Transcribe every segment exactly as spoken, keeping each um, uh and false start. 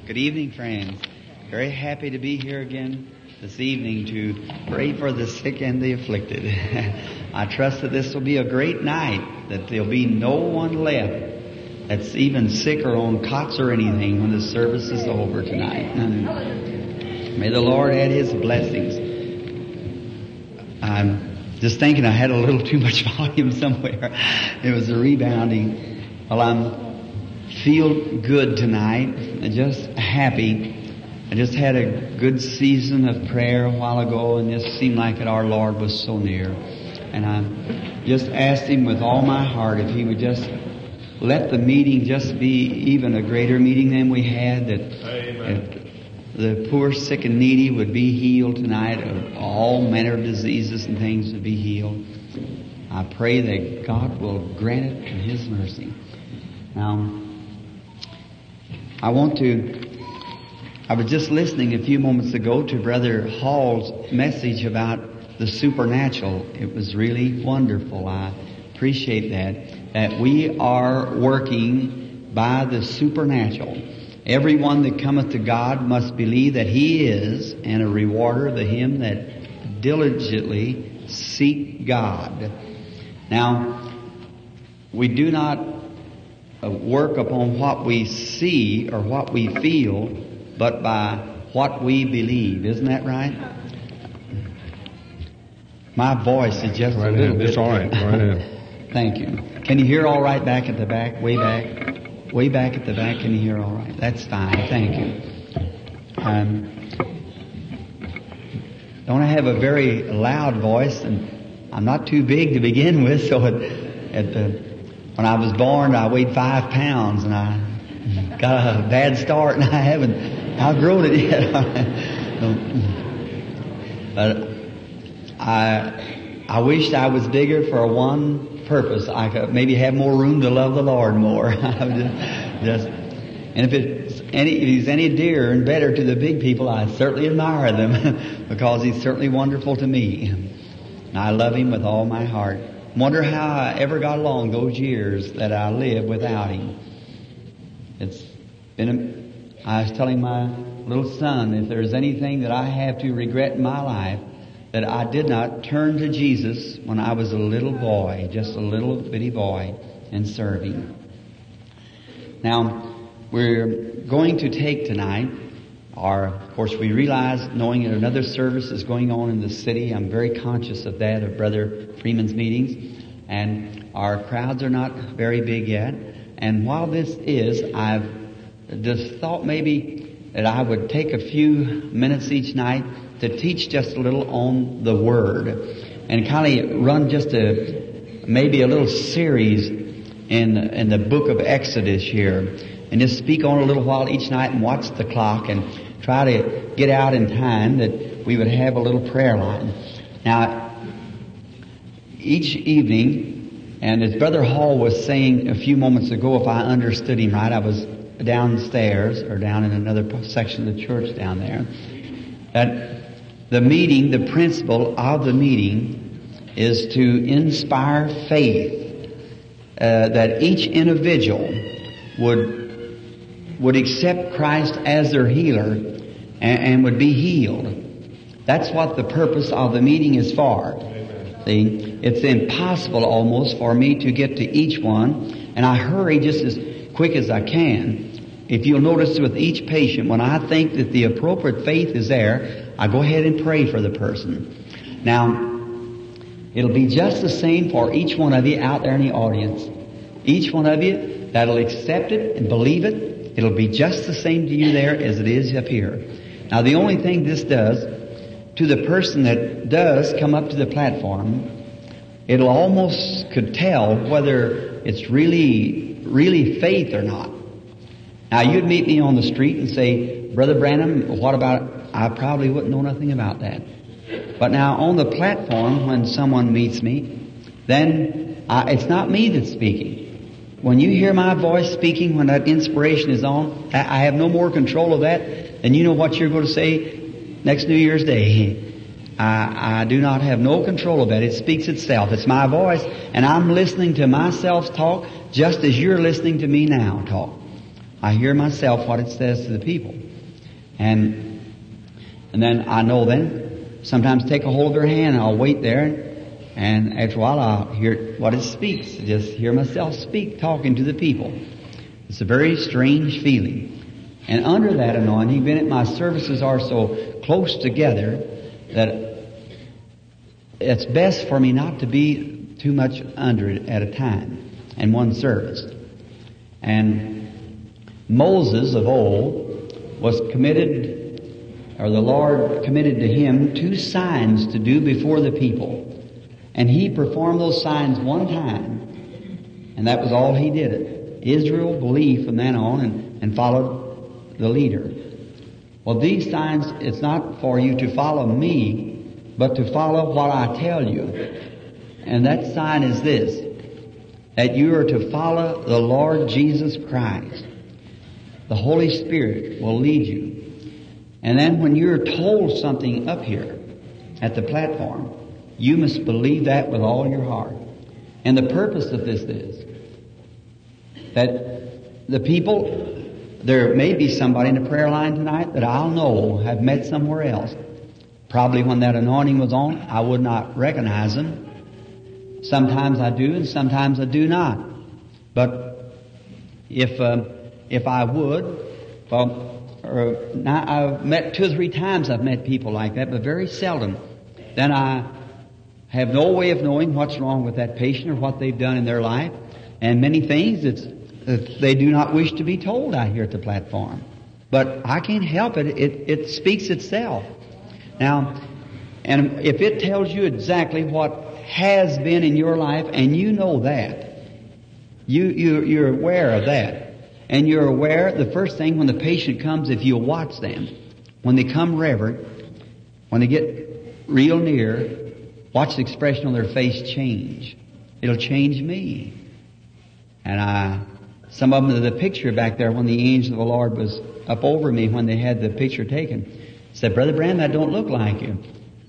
Good evening, friends. Very happy to be here again this evening to pray for the sick and the afflicted. I trust that this will be a great night, that there'll be no one left that's even sick or on cots or anything when the service is over tonight. May the Lord add His blessings. I'm just thinking I had a little too much volume somewhere. It was a rebounding. Well, I'm feel good tonight, and just happy. I just had a good season of prayer a while ago, and just seemed like that our Lord was so near. And I just asked Him with all my heart if He would just let the meeting just be even a greater meeting than we had, that if the poor, sick, and needy would be healed tonight, of all manner of diseases and things would be healed. I pray that God will grant it in His mercy. Now, I want to, I was just listening a few moments ago to Brother Hall's message about the supernatural. It was really wonderful. I appreciate that. That we are working by the supernatural. Everyone that cometh to God must believe that He is, and a rewarder of him that diligently seek God. Now, we do not work upon what we see or what we feel, but by what we believe. Isn't that right? My voice is just right a little ahead. bit. It's all right. Go right ahead. Thank you. Can you hear all right back at the back? Way back? Way back at the back, can you hear all right? That's fine. Thank you. Um, don't have a very loud voice, and I'm not too big to begin with, so at, at the When I was born, I weighed five pounds, and I got a bad start, and I haven't outgrown it yet. But I, I wished I was bigger for one purpose. I could maybe have more room to love the Lord more. just, just, and if it's any, if He's any dearer and better to the big people, I certainly admire them because He's certainly wonderful to me. And I love Him with all my heart. Wonder how I ever got along those years that I lived without Him. It's been a, I was telling my little son, if there's anything that I have to regret in my life, that I did not turn to Jesus when I was a little boy, just a little bitty boy, and serve Him. Now, we're going to take tonight, our, of course, we realize, knowing that another service is going on in the city, I'm very conscious of that, of Brother Freeman's meetings, and our crowds are not very big yet. And while this is, I've just thought maybe that I would take a few minutes each night to teach just a little on the Word, and kind of run just a maybe a little series in in the book of Exodus here, and just speak on a little while each night and watch the clock and try to get out in time that we would have a little prayer line. Now, each evening, and as Brother Hall was saying a few moments ago, if I understood him right, I was downstairs or down in another section of the church down there, that the meeting, the principle of the meeting is to inspire faith, uh, that each individual would would accept Christ as their healer and, and would be healed. That's what the purpose of the meeting is for. Amen. See, it's impossible almost for me to get to each one, and I hurry just as quick as I can. If you'll notice with each patient, when I think that the appropriate faith is there, I go ahead and pray for the person. Now, it'll be just the same for each one of you out there in the audience. Each one of you that'll accept it and believe it, it'll be just the same to you there as it is up here. Now, the only thing this does, to the person that does come up to the platform, it'll almost could tell whether it's really, really faith or not. Now, you'd meet me on the street and say, Brother Branham, what about, I probably wouldn't know nothing about that. But now, on the platform, when someone meets me, then I, it's not me that's speaking. When you hear my voice speaking, when that inspiration is on, I have no more control of that than you know what you're going to say next New Year's Day. I, I do not have no control of that. It speaks itself. It's my voice, and I'm listening to myself talk just as you're listening to me now talk. I hear myself what it says to the people. And, and then I know then, sometimes take a hold of their hand and I'll wait there. And after a while I'll hear what it speaks. Just hear myself speak, talking to the people. It's a very strange feeling. And under that anointing, being my services are so close together that it's best for me not to be too much under it at a time in one service. And Moses of old was committed, or the Lord committed to him two signs to do before the people. And he performed those signs one time, and that was all he did it. Israel believed from then on and, and followed the leader. Well, these signs, it's not for you to follow me, but to follow what I tell you. And that sign is this, that you are to follow the Lord Jesus Christ. The Holy Spirit will lead you. And then when you're told something up here at the platform, you must believe that with all your heart. And the purpose of this is that the people, there may be somebody in the prayer line tonight that I'll know have met somewhere else. Probably when that anointing was on, I would not recognize them. Sometimes I do and sometimes I do not. But if uh, if I would, well, or now I've met two or three times I've met people like that, but very seldom. Then I have no way of knowing what's wrong with that patient or what they've done in their life. And many things it's, that they do not wish to be told out here at the platform. But I can't help it. It, it speaks itself. Now, and if it tells you exactly what has been in your life, and you know that, you, you, you're aware of that. And you're aware, the first thing when the patient comes, if you'll watch them, when they come reverent, when they get real near, watch the expression on their face change. It'll change me. And I, some of them, the picture back there when the angel of the Lord was up over me when they had the picture taken, said, Brother Branham, that don't look like you.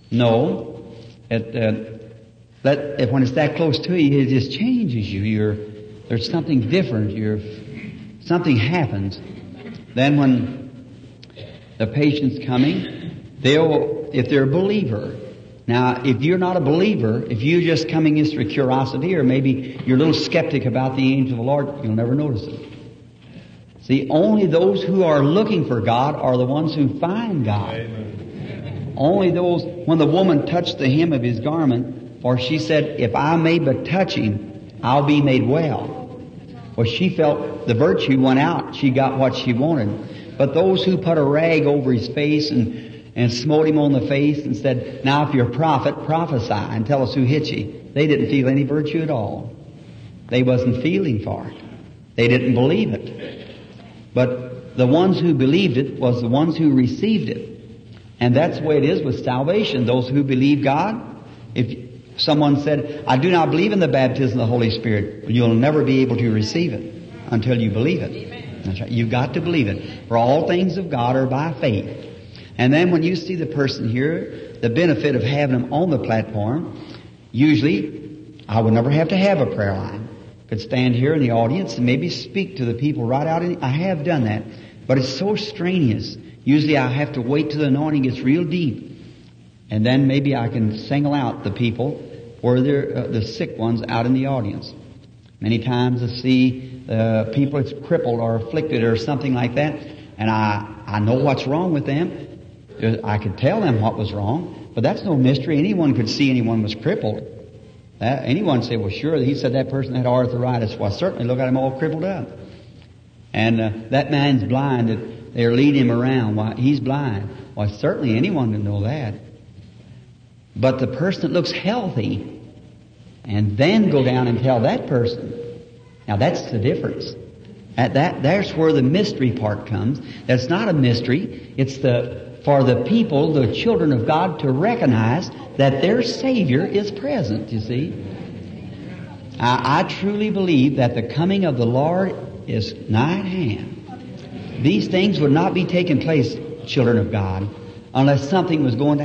No. It, uh, that, if when it's that close to you, it just changes you. You're, there's something different. You're, something happens. Then when the patient's coming, they'll, if they're a believer, now, if you're not a believer, if you're just coming in for curiosity, or maybe you're a little skeptic about the angel of the Lord, you'll never notice it. See, only those who are looking for God are the ones who find God. Amen. Only those, when the woman touched the hem of his garment, for she said, if I may but touch him, I'll be made well. Well, she felt the virtue went out. She got what she wanted. But those who put a rag over his face and and smote him on the face and said, now if you're a prophet, prophesy and tell us who hit you. They didn't feel any virtue at all. They wasn't feeling for it. They didn't believe it. But the ones who believed it was the ones who received it. And that's the way it is with salvation. Those who believe God, if someone said, I do not believe in the baptism of the Holy Spirit, you'll never be able to receive it until you believe it. That's right. You've got to believe it. For all things of God are by faith. And then when you see the person here, the benefit of having them on the platform, usually I would never have to have a prayer line. Could stand here in the audience and maybe speak to the people right out in, I have done that. But it's so strenuous. Usually I have to wait till the anointing gets real deep. And then maybe I can single out the people or they're, uh, the sick ones out in the audience. Many times I see uh, people that's crippled or afflicted or something like that, and I, I know what's wrong with them. I could tell them what was wrong, but that's no mystery. Anyone could see anyone was crippled. That, anyone say, well, sure, he said that person had arthritis. Well, certainly look at him all crippled up. And uh, that man's blind, that they're leading him around. Why, he's blind. Well, certainly anyone can know that. But the person that looks healthy, and then go down and tell that person, now that's the difference. That, that That's where the mystery part comes. That's not a mystery. It's the for the people, the children of God, to recognize that their Savior is present, you see. I, I truly believe that the coming of the Lord is nigh at hand. These things would not be taking place, children of God, unless something was going to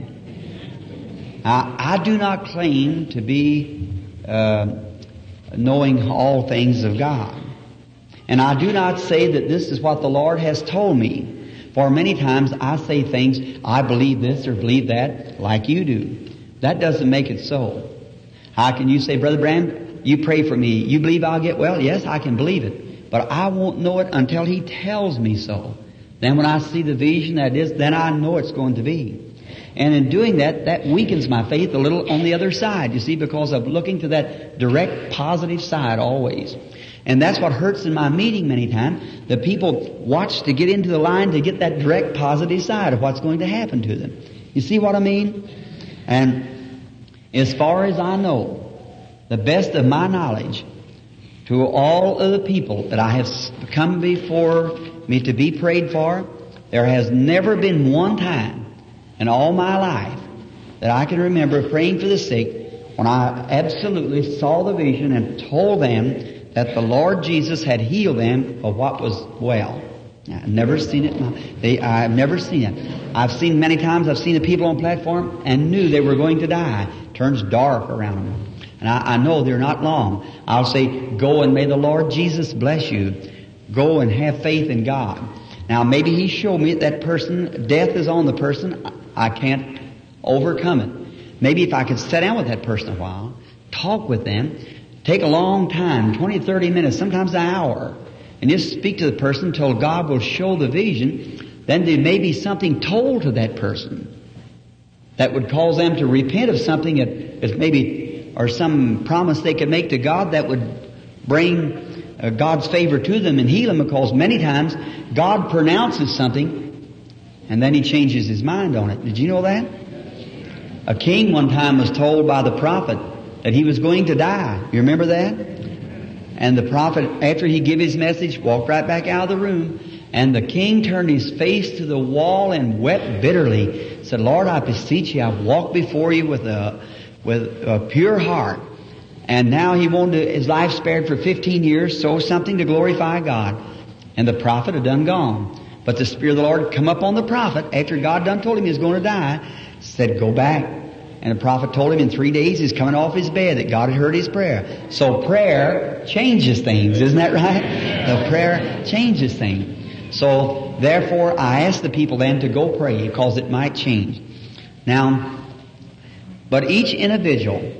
happen. I, I do not claim to be uh, knowing all things of God. And I do not say that this is what the Lord has told me. For many times I say things, I believe this or believe that, like you do. That doesn't make it so. How can you say, Brother Branham, you pray for me, you believe I'll get well? Yes, I can believe it. But I won't know it until He tells me so. Then when I see the vision that is, then I know it's going to be. And in doing that, that weakens my faith a little on the other side, you see, because of looking to that direct positive side always. And that's what hurts in my meeting many times. The people watch to get into the line to get that direct positive side of what's going to happen to them. You see what I mean? And as far as I know, the best of my knowledge, to all of the people that I have come before me to be prayed for, there has never been one time in all my life that I can remember praying for the sick when I absolutely saw the vision and told them that the Lord Jesus had healed them of what was well. I've never seen it. They, I've never seen it. I've seen many times, I've seen the people on the platform and knew they were going to die. It turns dark around them. And I, I know they're not long. I'll say, go and may the Lord Jesus bless you. Go and have faith in God. Now maybe He showed me that person, death is on the person. I can't overcome it. Maybe if I could sit down with that person a while, talk with them, take a long time, twenty, thirty minutes, sometimes an hour, and just speak to the person until God will show the vision, then there may be something told to that person that would cause them to repent of something that is maybe, or some promise they could make to God that would bring uh, God's favor to them and heal them, because many times God pronounces something and then He changes His mind on it. Did you know that? A king one time was told by the prophet that he was going to die. You remember that? And the prophet, after he gave his message, walked right back out of the room. And the king turned his face to the wall and wept bitterly. Said, Lord, I beseech you, I've walked before you with a, with a pure heart. And now he wanted his life spared for fifteen years, so something to glorify God. And the prophet had done gone. But the Spirit of the Lord come up on the prophet after God done told him he was going to die. Said, go back. And the prophet told him in three days he's coming off his bed, that God had heard his prayer. So prayer changes things, isn't that right? The prayer changes things. So therefore I asked the people then to go pray, because it might change. Now, but each individual,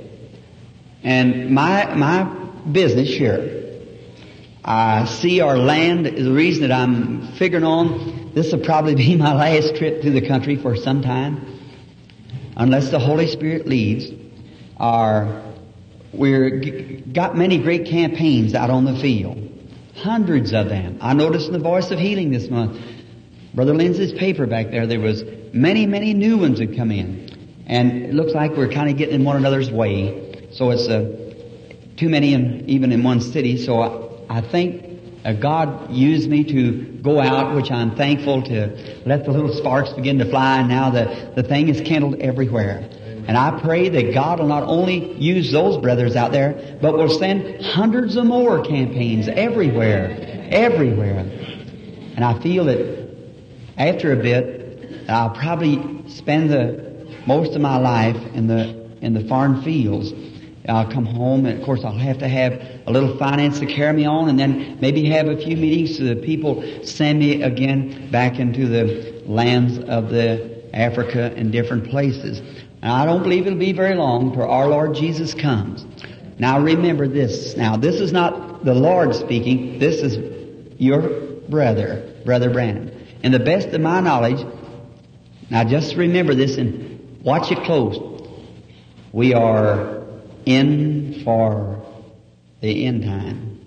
and my my business here, I see our land is the reason that I'm figuring on this will probably be my last trip to the country for some time, unless the Holy Spirit leads. Our, we've got many great campaigns out on the field. Hundreds of them. I noticed in the Voice of Healing this month, Brother Lindsay's paper back there, there was many, many new ones that come in. And it looks like we're kind of getting in one another's way. So it's uh, too many in, even in one city. So I, I think uh, God used me to go out, which I'm thankful to let the little sparks begin to fly. And now the, the thing is kindled everywhere. And I pray that God will not only use those brothers out there, but will send hundreds of more campaigns everywhere, everywhere. And I feel that after a bit, I'll probably spend the most of my life in the in the foreign fields. I'll come home, and of course I'll have to have a little finance to carry me on, and then maybe have a few meetings so that people send me again back into the lands of the Africa and different places. And I don't believe it'll be very long till our Lord Jesus comes. Now remember this. Now this is not the Lord speaking. This is your brother, Brother Branham. And the best of my knowledge, now just remember this and watch it close. We are in for the end time.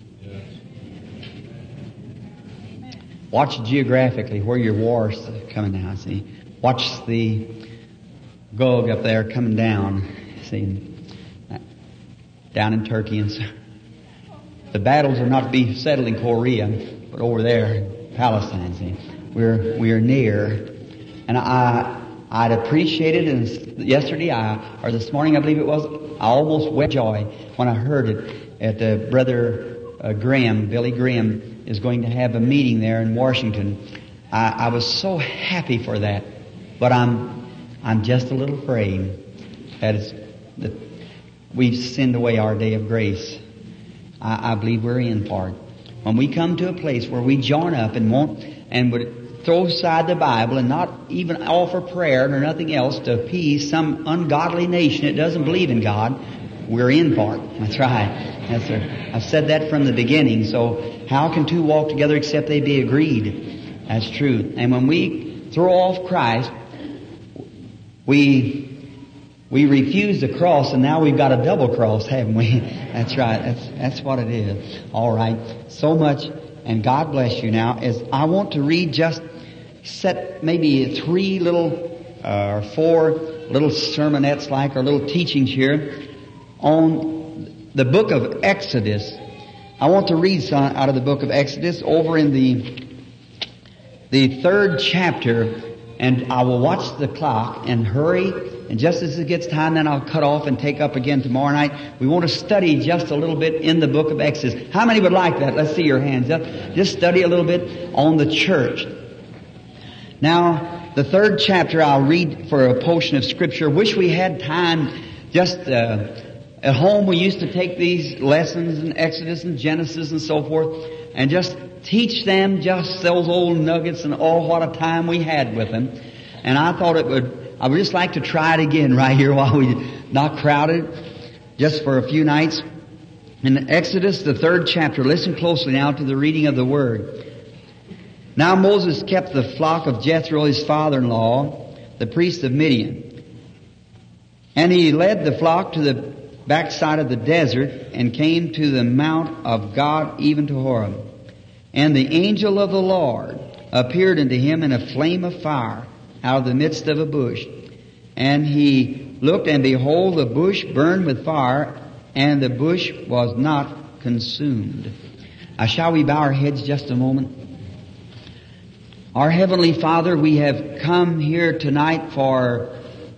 Watch geographically where your war's coming down, see. Watch the Gog up there coming down, see, down in Turkey. And so the battles are not to be settled in Korea, but over there in Palestine, see. We're, we're near. And I, I'd appreciate it, and yesterday, I, or this morning I believe it was, I almost wept joy when I heard it at uh, Brother uh, Graham, Billy Graham, is going to have a meeting there in Washington. I, I was so happy for that, but I'm I'm just a little afraid that, it's, that we've sinned away our day of grace. I, I believe we're in for it. when we come to a place where we join up and won't, and would throw aside the Bible and not even offer prayer or nothing else to appease some ungodly nation that doesn't believe in God, we're in for it. That's right. That's right. I've said that from the beginning. So how can two walk together except they be agreed? That's true. And when we throw off Christ, we we refuse the cross, and now we've got a double cross, haven't we? That's right. That's that's what it is. All right. So much, and God bless you. Now, as I want to read, just set maybe three little uh, or four little sermonettes, like, or little teachings here on the book of Exodus. I want to read some out of the book of Exodus over in the the third chapter, and I will watch the clock and hurry. And just as it gets time, then I'll cut off and take up again tomorrow night. We want to study just a little bit in the book of Exodus. How many would like that? Let's see your hands up. Just study a little bit on the church. Now, the third chapter I'll read for a portion of Scripture. Wish we had time just uh, at home. We used to take these lessons in Exodus and Genesis and so forth and just teach them just those old nuggets, and oh, what a time we had with them. And I thought it would... I would just like to try it again right here while we're not crowded, just for a few nights. In Exodus, the third chapter, listen closely now to the reading of the Word. Now Moses kept the flock of Jethro, his father-in-law, the priest of Midian. And he led the flock to the backside of the desert and came to the mount of God, even to Horeb. And the angel of the Lord appeared unto him in a flame of fire out of the midst of a bush. And he looked, and behold, the bush burned with fire, and the bush was not consumed. Now, shall we bow our heads just a moment? Our Heavenly Father, we have come here tonight for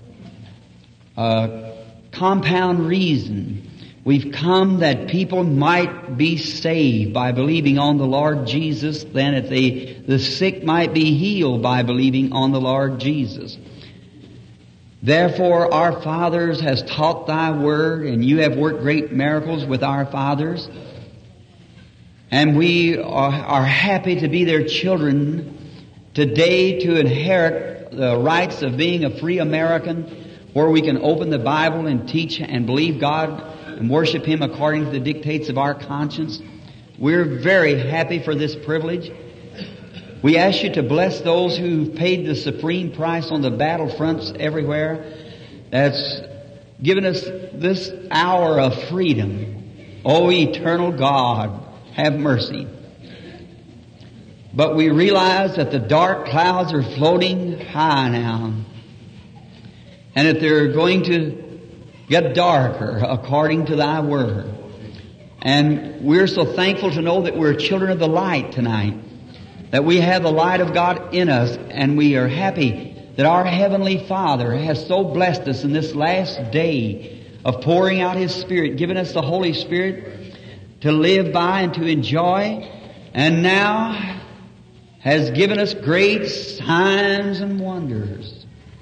a compound reason. We've come that people might be saved by believing on the Lord Jesus, then that they, the sick might be healed by believing on the Lord Jesus. Therefore, our fathers has taught Thy Word, and You have worked great miracles with our fathers. And we are, are happy to be their children today, to inherit the rights of being a free American, where we can open the Bible and teach and believe God and worship Him according to the dictates of our conscience. We're very happy for this privilege. We ask You to bless those who've paid the supreme price on the battlefronts everywhere, that's given us this hour of freedom. O eternal God, have mercy. But we realize that the dark clouds are floating high now, and that they're going to get darker according to Thy Word. And we're so thankful to know that we're children of the light tonight, that we have the light of God in us, and we are happy that our Heavenly Father has so blessed us in this last day of pouring out His Spirit, giving us the Holy Spirit to live by and to enjoy, and now has given us great signs and wonders.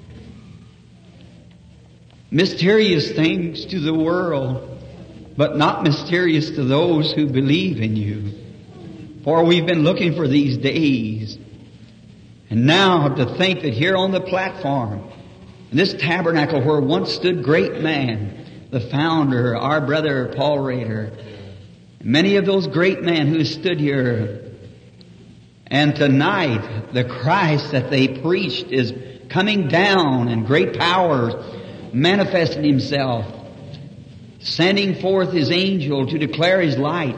Mysterious things to the world, but not mysterious to those who believe in You. For we've been looking for these days. And now to think that here on the platform, in this tabernacle where once stood great man, the founder, our brother Paul Rader, many of those great men who stood here, and tonight the Christ that they preached is coming down in great powers, manifesting Himself, sending forth His angel to declare His light.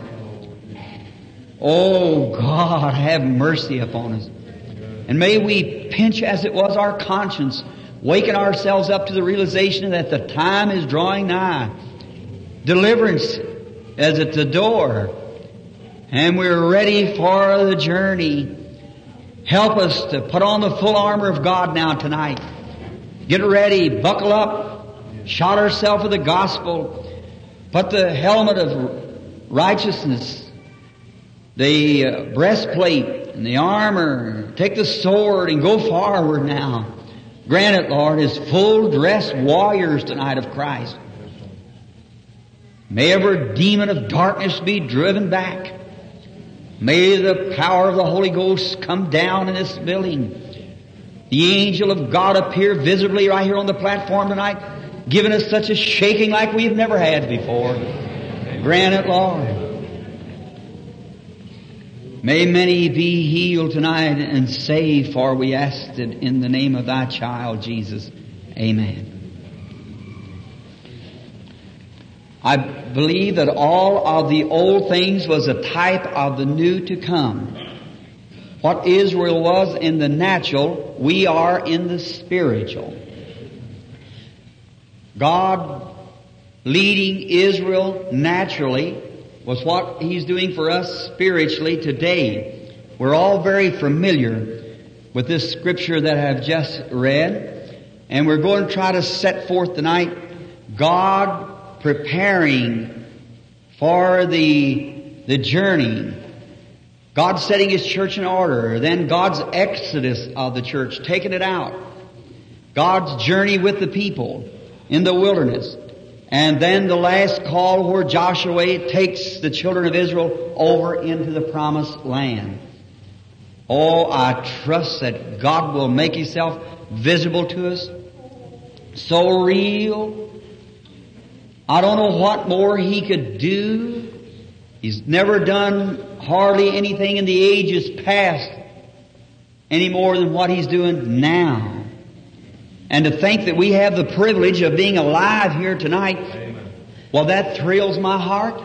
Oh God, have mercy upon us. And may we pinch, as it was, our conscience, waken ourselves up to the realization that the time is drawing nigh. Deliverance is at the door, and we're ready for the journey. Help us to put on the full armor of God now tonight. Get ready, buckle up, shod ourselves with the gospel, put the helmet of righteousness, the uh, breastplate and the armor, take the sword and go forward now. Grant it, Lord, as full-dressed warriors tonight of Christ. May every demon of darkness be driven back. May the power of the Holy Ghost come down in this building. The angel of God appear visibly right here on the platform tonight, giving us such a shaking like we've never had before. Grant it, Lord. May many be healed tonight and saved, for we ask it in the name of Thy child, Jesus. Amen. I believe that all of the old things was a type of the new to come. What Israel was in the natural, we are in the spiritual. God leading Israel naturally was what He's doing for us spiritually today. We're all very familiar with this scripture that I've just read, and we're going to try to set forth tonight God preparing for the, the journey. God setting His church in order. Then God's exodus of the church, taking it out. God's journey with the people in the wilderness. And then the last call where Joshua takes the children of Israel over into the promised land. Oh, I trust that God will make Himself visible to us. So real. I don't know what more He could do. He's never done hardly anything in the ages past any more than what He's doing now. And to think that we have the privilege of being alive here tonight, amen, well, that thrills my heart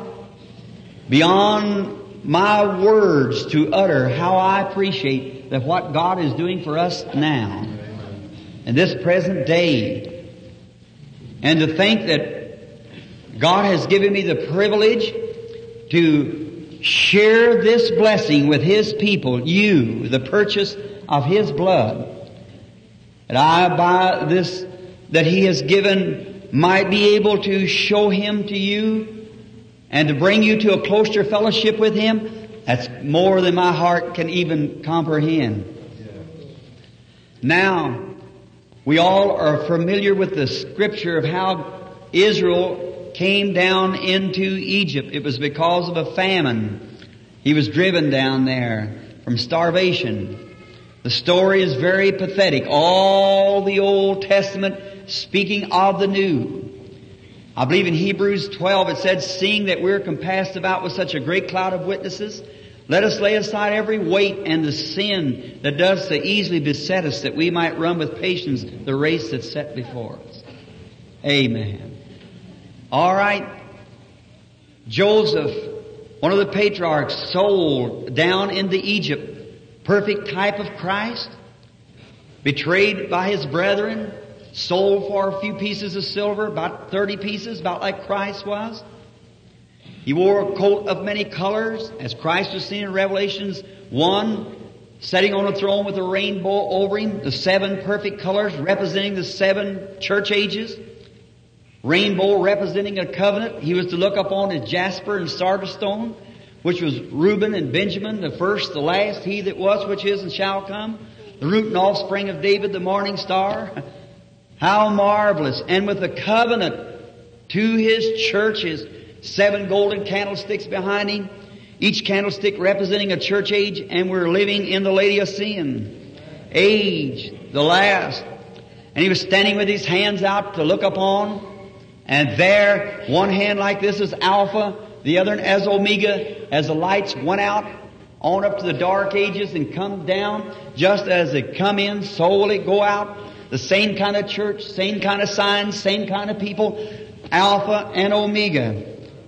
beyond my words to utter how I appreciate that what God is doing for us now, amen, in this present day. And to think that God has given me the privilege to share this blessing with His people, you, the purchase of His blood. That I, by this, that He has given, might be able to show Him to you and to bring you to a closer fellowship with Him. That's more than my heart can even comprehend. Now, we all are familiar with the scripture of how Israel came down into Egypt. It was because of a famine. He was driven down there from starvation. The story is very pathetic. All the Old Testament speaking of the New. I believe in Hebrews twelve it said, seeing that we're compassed about with such a great cloud of witnesses, let us lay aside every weight and the sin that does so easily beset us, that we might run with patience the race that's set before us. Amen. All right. Joseph, one of the patriarchs, sold down into Egypt. Perfect type of Christ, betrayed by his brethren, sold for a few pieces of silver, about thirty pieces, about like Christ was. He wore a coat of many colors, as Christ was seen in Revelations one, sitting on a throne with a rainbow over Him, the seven perfect colors representing the seven church ages. Rainbow representing a covenant. He was to look upon as jasper and sardis stone, which was Reuben and Benjamin, the first, the last, he that was, which is, and shall come, the root and offspring of David, the morning star. How marvelous. And with a covenant to His churches, seven golden candlesticks behind Him, each candlestick representing a church age, and we're living in the Laodicean age, the last. And He was standing with His hands out to look upon, and there, one hand like this is Alpha, the other as Omega, as the lights went out on up to the dark ages and come down, just as it come in, so will it go out. The same kind of church, same kind of signs, same kind of people, Alpha and Omega.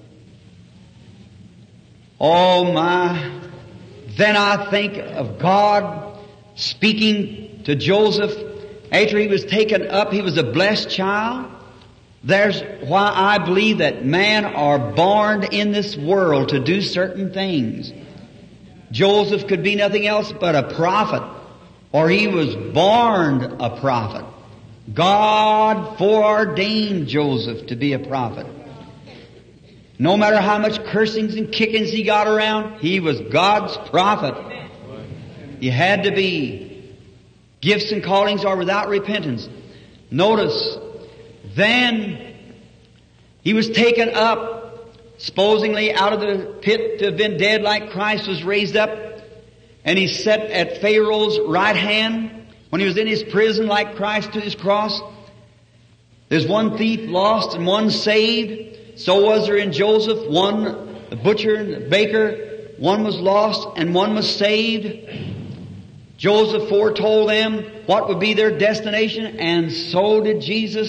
Oh my. Then I think of God speaking to Joseph after he was taken up. He was a blessed child. There's why I believe that man are born in this world to do certain things. Joseph could be nothing else but a prophet, or he was born a prophet. God foreordained Joseph to be a prophet. No matter how much cursings and kickings he got around, he was God's prophet. He had to be. Gifts and callings are without repentance. Notice, then he was taken up, supposedly out of the pit to have been dead like Christ, was raised up, and He sat at Pharaoh's right hand when He was in His prison like Christ to His cross. There's one thief lost and one saved. So was there in Joseph. One, the butcher and the baker, one was lost and one was saved. Joseph foretold them what would be their destination, and so did Jesus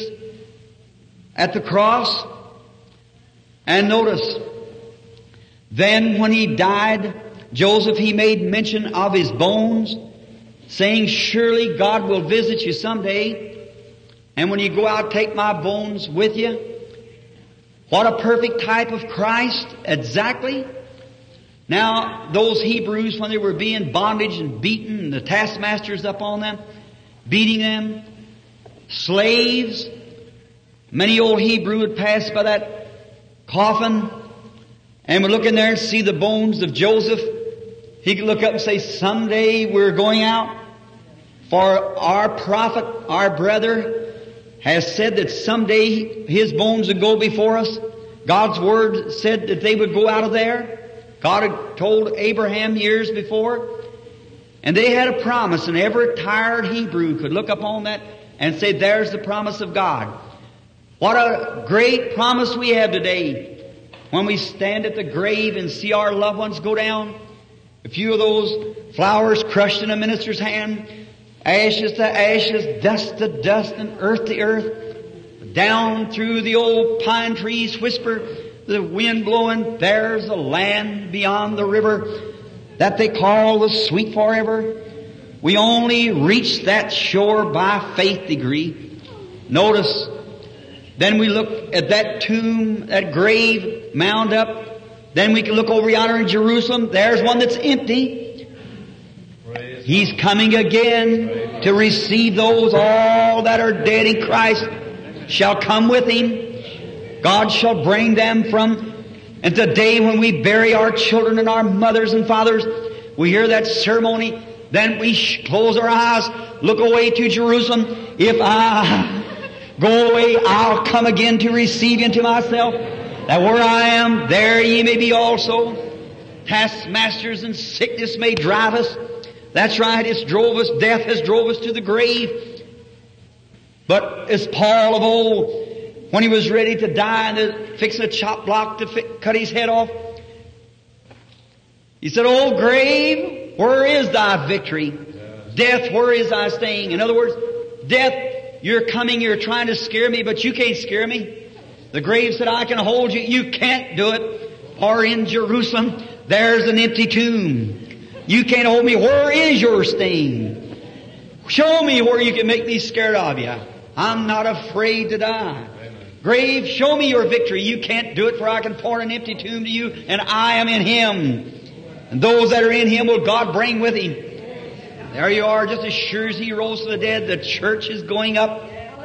at the cross. And notice, then when He died, Joseph, he made mention of his bones, saying, surely God will visit you someday. And when you go out, take my bones with you. What a perfect type of Christ, exactly. Now, those Hebrews, when they were being bondage and beaten, the taskmasters up on them, beating them, slaves, many old Hebrew would pass by that coffin and would look in there and see the bones of Joseph. He could look up and say, someday we're going out, for our prophet, our brother, has said that someday his bones would go before us. God's Word said that they would go out of there. God had told Abraham years before. And they had a promise, and every tired Hebrew could look upon that and say, there's the promise of God. What a great promise we have today when we stand at the grave and see our loved ones go down. A few of those flowers crushed in a minister's hand, ashes to ashes, dust to dust, and earth to earth. Down through the old pine trees whisper, the wind blowing, there's a land beyond the river that they call the sweet forever. We only reach that shore by faith degree. Notice, then we look at that tomb, that grave mound up. Then we can look over yonder in Jerusalem. There's one that's empty. He's coming again to receive those. All that are dead in Christ shall come with Him. God shall bring them from. And the day when we bury our children and our mothers and fathers, we hear that ceremony. Then we close our eyes, look away to Jerusalem. If I go away, I'll come again to receive you into myself, that where I am, there ye may be also. Taskmasters and sickness may drive us. That's right, it's drove us, death has drove us to the grave. But as Paul of old, when he was ready to die and they're fixing a chop block to fit, cut his head off, he said, "O grave, where is thy victory? Death, where is thy sting?" In other words, death, you're coming, you're trying to scare me, but you can't scare me. The grave said, "I can hold you." You can't do it. Or in Jerusalem, there's an empty tomb. You can't hold me. Where is your sting? Show me where you can make me scared of you. I'm not afraid to die. Grave, show me your victory. You can't do it, for I can pour an empty tomb to you, and I am in Him. And those that are in Him will God bring with Him. There you are, just as sure as He rose from the dead, the church is going up.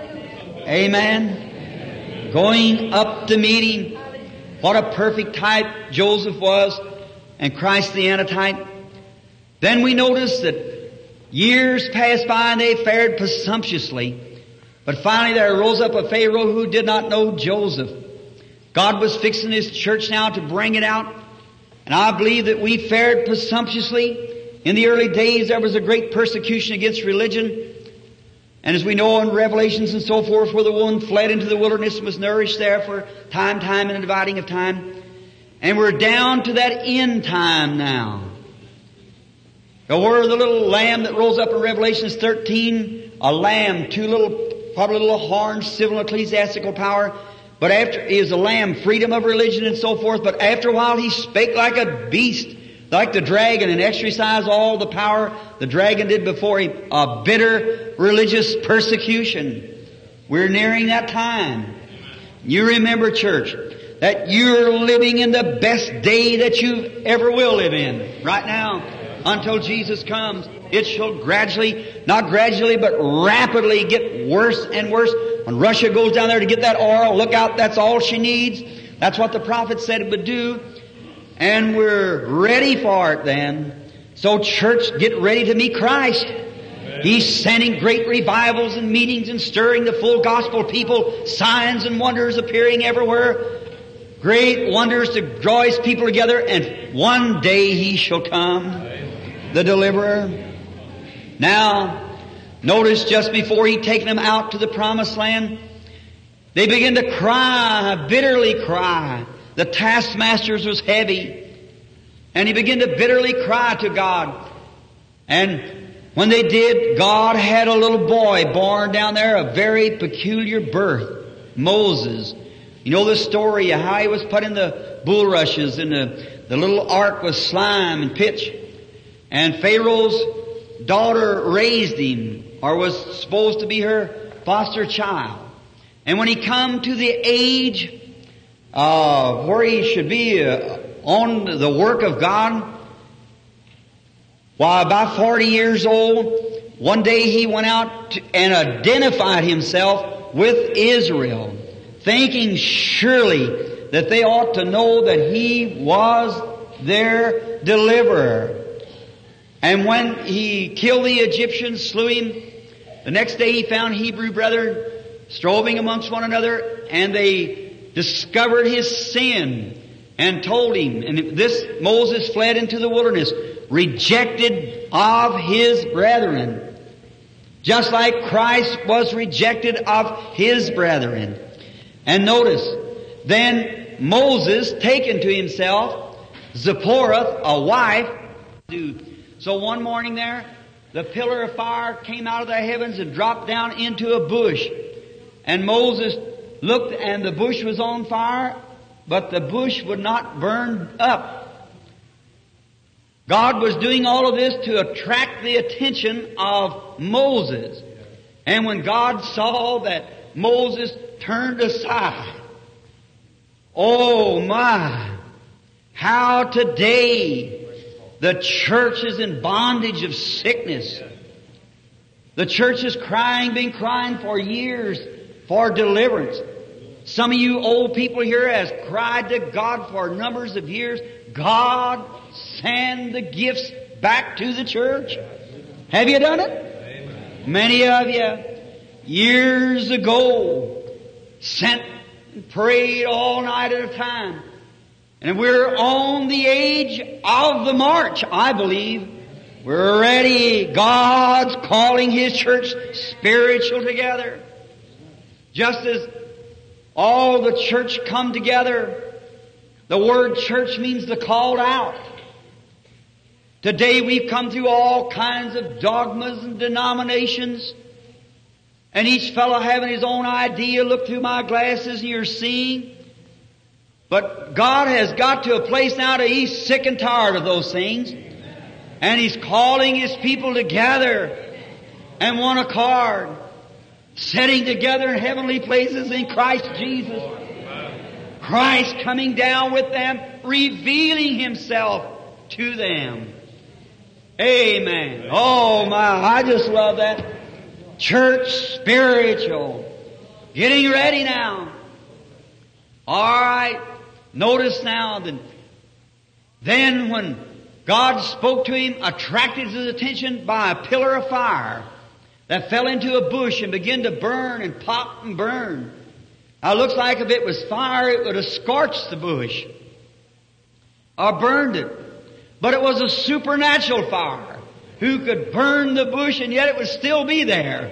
Amen. Going up to meet Him. What a perfect type Joseph was, and Christ the antitype. Then we notice that years passed by and they fared presumptuously. But finally there arose up a Pharaoh who did not know Joseph. God was fixing His church now to bring it out. And I believe that we fared presumptuously. In the early days there was a great persecution against religion. And as we know in Revelations and so forth, where the one fled into the wilderness and was nourished there for time, time, and a dividing of time. And we're down to that end time now. Where the little lamb that rose up in Revelation thirteen, a lamb, two little, probably little horns, civil and ecclesiastical power. But after, he is a lamb, freedom of religion and so forth. But after a while he spake like a beast, like the dragon, and exercised all the power the dragon did before him. A bitter religious persecution. We're nearing that time. You remember, church, that you're living in the best day that you ever will live in right now. Until Jesus comes, it shall gradually, not gradually, but rapidly get worse and worse. When Russia goes down there to get that oil, look out, that's all she needs. That's what the prophet said it would do. And we're ready for it then. So church, get ready to meet Christ. Amen. He's sending great revivals and meetings and stirring the full gospel people, signs and wonders appearing everywhere. great wonders to draw His people together, and one day He shall come, the deliverer. Now, notice just before He taken them out to the promised land, they begin to cry, bitterly cry. The taskmasters was heavy, and He began to bitterly cry to God. And when they did, God had a little boy born down there, a very peculiar birth, Moses. You know the story of how he was put in the bulrushes, and the, the little ark was slime and pitch. And Pharaoh's daughter raised him, or was supposed to be her foster child. And when he come to the age uh, where he should be uh, on the work of God, while about forty years old, one day he went out to, and identified himself with Israel, thinking surely that they ought to know that he was their deliverer. And when he killed the Egyptians, slew him, the next day he found Hebrew brethren striving amongst one another, and they discovered his sin and told him. And this Moses fled into the wilderness, rejected of his brethren, just like Christ was rejected of his brethren. And notice, then Moses taken to himself Zipporah, a wife. So one morning there, the pillar of fire came out of the heavens and dropped down into a bush. And Moses looked, and the bush was on fire, but the bush would not burn up. God was doing all of this to attract the attention of Moses. And when God saw that Moses turned aside, oh my, how today the church is in bondage of sickness. The church is crying, been crying for years for deliverance. Some of you old people here has cried to God for numbers of years. God, send the gifts back to the church. Have you done it? Amen. Many of you, years ago, sent and prayed all night at a time. And we're on the age of the march, I believe. We're ready. God's calling His church spiritual together. Just as all the church come together, the word church means the called out. Today we've come through all kinds of dogmas and denominations, and each fellow having his own idea. Look through my glasses and you're seeing. But God has got to a place now that He's sick and tired of those things. And He's calling His people together and one accord, sitting together in heavenly places in Christ Jesus. Christ coming down with them, revealing Himself to them. Amen. Oh my, I just love that. Church spiritual. Getting ready now. All right. Notice now that then when God spoke to him, attracted his attention by a pillar of fire that fell into a bush and began to burn and pop and burn. Now it looks like if it was fire, it would have scorched the bush or burned it. But it was a supernatural fire who could burn the bush, and yet it would still be there.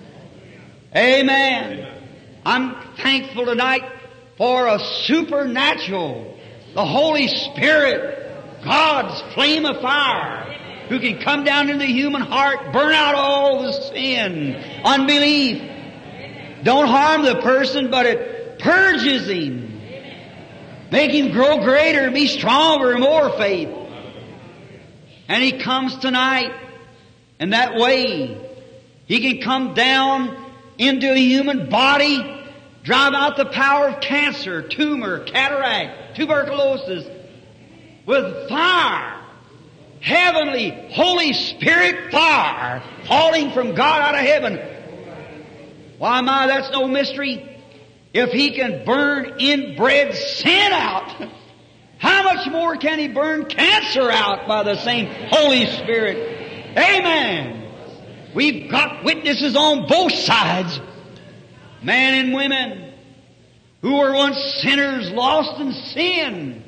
Amen. I'm thankful tonight for a supernatural, the Holy Spirit, God's flame of fire, who can come down into the human heart, burn out all the sin, unbelief. Don't harm the person, but it purges him. Make him grow greater, be stronger, more faith. And He comes tonight, and that way He can come down into a human body, drive out the power of cancer, tumor, cataract, tuberculosis with fire. Heavenly, Holy Spirit fire falling from God out of heaven. Why, my, that's no mystery. If He can burn inbred sin out, how much more can He burn cancer out by the same Holy Spirit? Amen. We've got witnesses on both sides, men and women, who were once sinners lost in sin,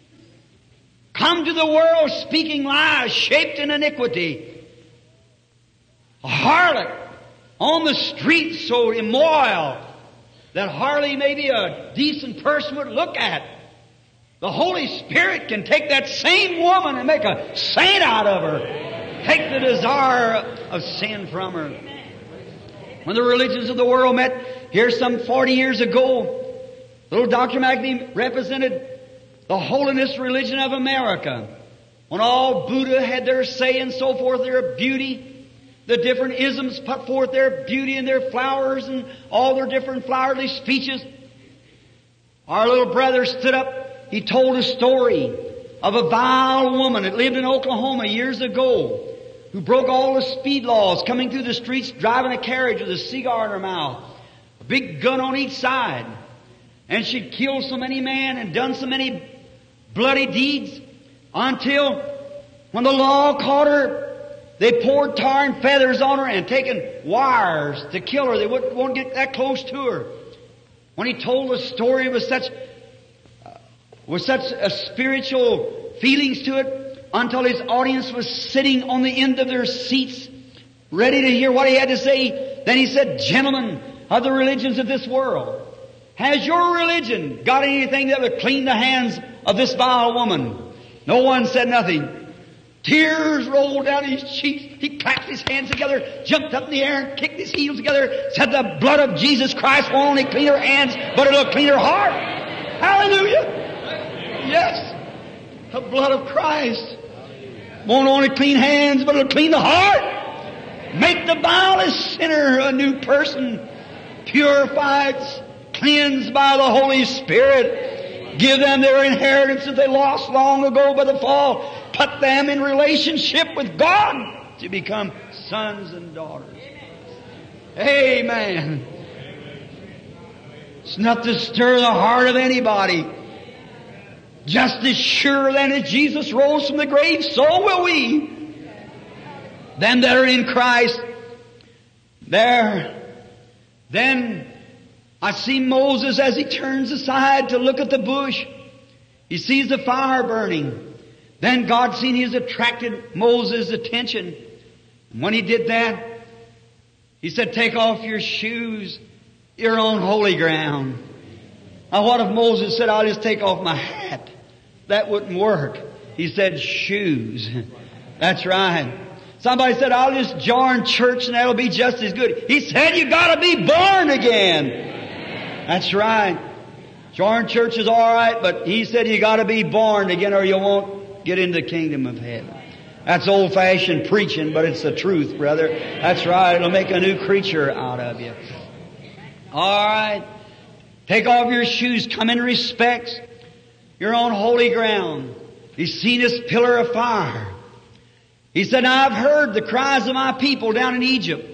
come to the world speaking lies, shaped in iniquity, a harlot on the street so immoral that hardly maybe a decent person would look at. The Holy Spirit can take that same woman and make a saint out of her. Take the desire of sin from her. When the religions of the world met here some forty years ago, little Doctor McNee represented the holiness religion of America. When all Buddha had their say and so forth, their beauty, the different isms put forth their beauty and their flowers and all their different flowery speeches, our little brother stood up. He told a story of a vile woman that lived in Oklahoma years ago who broke all the speed laws, coming through the streets, driving a carriage with a cigar in her mouth, a big gun on each side. And she'd killed so many men and done so many bloody deeds until when the law caught her, they poured tar and feathers on her and taken wires to kill her. They wouldn't, won't get that close to her. When he told the story with such with such a spiritual feelings to it, until his audience was sitting on the end of their seats, ready to hear what he had to say. Then he said, "Gentlemen of the religions of this world, has your religion got anything that would clean the hands of this vile woman?" No one said nothing. Tears rolled down his cheeks. He clapped his hands together, jumped up in the air, and kicked his heels together, said, "The blood of Jesus Christ won't only clean her hands, but it'll clean her heart." Hallelujah! Yes, the blood of Christ won't only clean hands, but it'll clean the heart. Make the vilest sinner a new person, purified, cleansed by the Holy Spirit. Give them their inheritance that they lost long ago by the fall. Put them in relationship with God to become sons and daughters. Amen. It's not to stir the heart of anybody. Just as sure then as Jesus rose from the grave, so will we. Them that are in Christ, there. Then I see Moses as he turns aside to look at the bush. He sees the fire burning. Then God seen He's attracted Moses' attention. And when He did that, He said, "Take off your shoes. You're on holy ground." Now what if Moses said, "I'll just take off my hat"? That wouldn't work. He said, "Shoes." That's right. Somebody said, "I'll just join church and that'll be just as good." He said, "You gotta be born again." That's right. Join church is alright, but He said you gotta be born again or you won't get into the kingdom of heaven. That's old-fashioned preaching, but it's the truth, brother. That's right. It'll make a new creature out of you. Alright. Take off your shoes. Come in respects. You're on holy ground. He's seen this pillar of fire. He said, "Now I've heard the cries of my people down in Egypt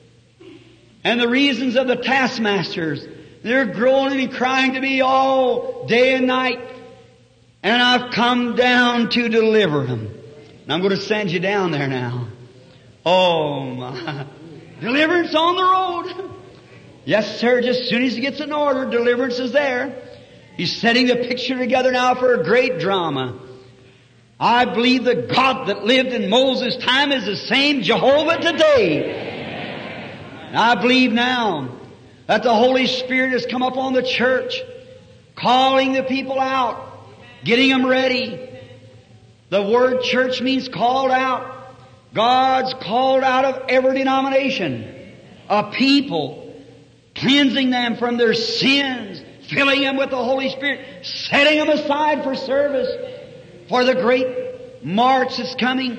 and the reasons of the taskmasters. They're groaning and crying to me all day and night. And I've come down to deliver them." And I'm going to send you down there now. Oh my. Deliverance on the road. Yes, sir. Just as soon as he gets in order, deliverance is there. He's setting the picture together now for a great drama. I believe the God that lived in Moses' time is the same Jehovah today. And I believe now that the Holy Spirit has come upon the church, calling the people out, getting them ready. The word church means called out. God's called out of every denomination a people, cleansing them from their sins, filling them with the Holy Spirit, setting them aside for service, for the great march that's coming.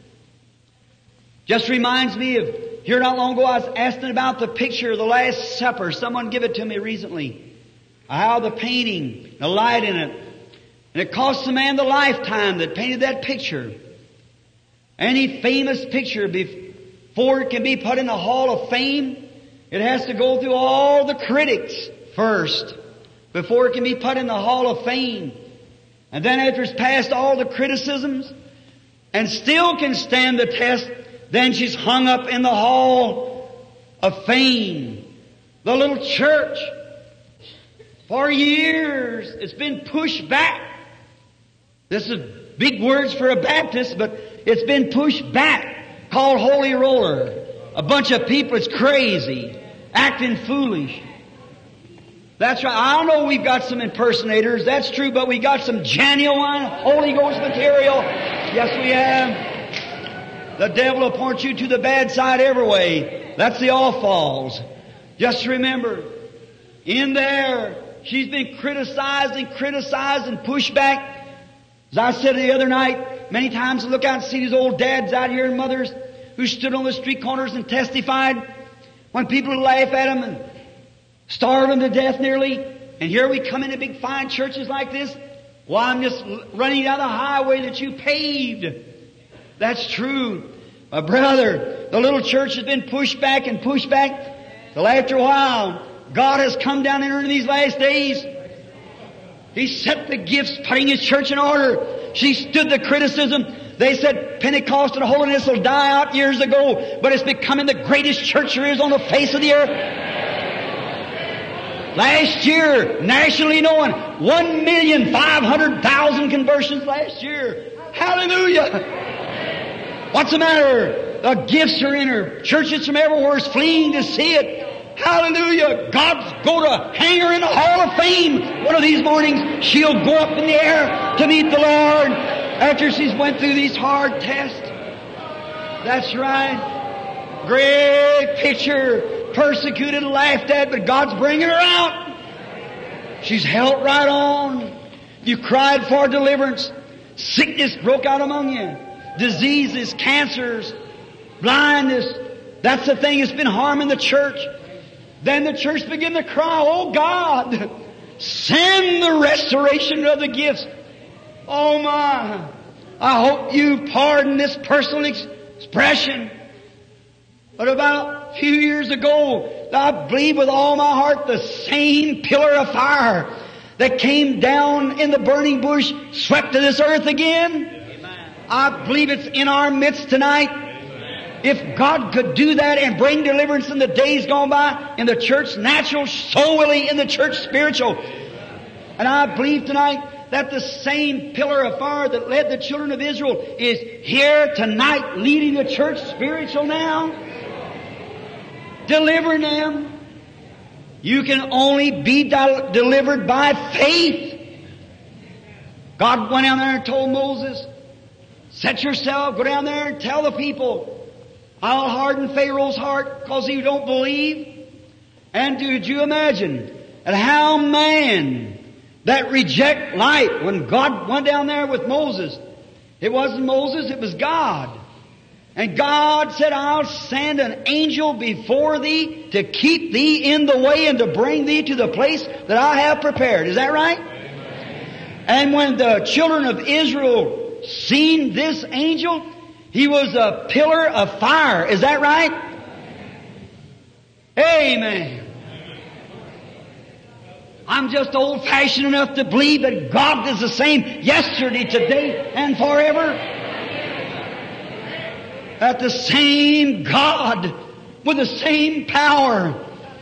Just reminds me of, here not long ago I was asking about the picture of the Last Supper. Someone gave it to me recently. How the painting, the light in it. And it cost the man the lifetime that painted that picture. Any famous picture, before it can be put in the Hall of Fame, it has to go through all the critics first, before it can be put in the Hall of Fame. And then after it's passed all the criticisms, and still can stand the test, then she's hung up in the Hall of Fame. The little church. For years, it's been pushed back. This is big words for a Baptist, but it's been pushed back, called Holy Roller. A bunch of people, it's crazy, acting foolish. That's right. I know we've got some impersonators, that's true, but we got some genuine Holy Ghost material. Yes, we have. The devil will point you to the bad side every way. That's the all falls. Just remember, in there, she's been criticized and criticized and pushed back. As I said the other night, many times I look out and see these old dads out here and mothers who stood on the street corners and testified when people would laugh at them and starve them to death nearly. And here we come into big fine churches like this. Well, I'm just running down the highway that you paved. That's true. My brother, the little church has been pushed back and pushed back till after a while, God has come down into these last days. He set the gifts, putting His church in order. She stood the criticism. They said Pentecost and holiness will die out years ago, but it's becoming the greatest church there is on the face of the earth. Last year, nationally known, one million five hundred thousand conversions last year. Hallelujah! What's the matter? The gifts are in her. Churches from everywhere is fleeing to see it. Hallelujah! God's going to hang her in the Hall of Fame one of these mornings. She'll go up in the air to meet the Lord after she's went through these hard tests. That's right. Great picture. Persecuted, laughed at, but God's bringing her out. She's held right on. You cried for deliverance. Sickness broke out among you. Diseases, cancers, blindness. That's the thing that's been harming the church. Then the church began to cry, oh God, send the restoration of the gifts. Oh my, I hope you pardon this personal ex- expression. But about a few years ago, I believe with all my heart the same pillar of fire that came down in the burning bush swept to this earth again. Amen. I believe it's in our midst tonight. If God could do that and bring deliverance in the days gone by, in the church natural, so will He in the church spiritual. And I believe tonight that the same pillar of fire that led the children of Israel is here tonight leading the church spiritual now. Delivering them. You can only be de- delivered by faith. God went down there and told Moses, set yourself, go down there and tell the people, I'll harden Pharaoh's heart because he don't believe. And did you imagine and how man that reject light, when God went down there with Moses, it wasn't Moses, it was God. And God said, I'll send an angel before thee to keep thee in the way and to bring thee to the place that I have prepared. Is that right? Amen. And when the children of Israel seen this angel, he was a pillar of fire. Is that right? Amen. I'm just old-fashioned enough to believe that God is the same yesterday, today, and forever. That the same God with the same power.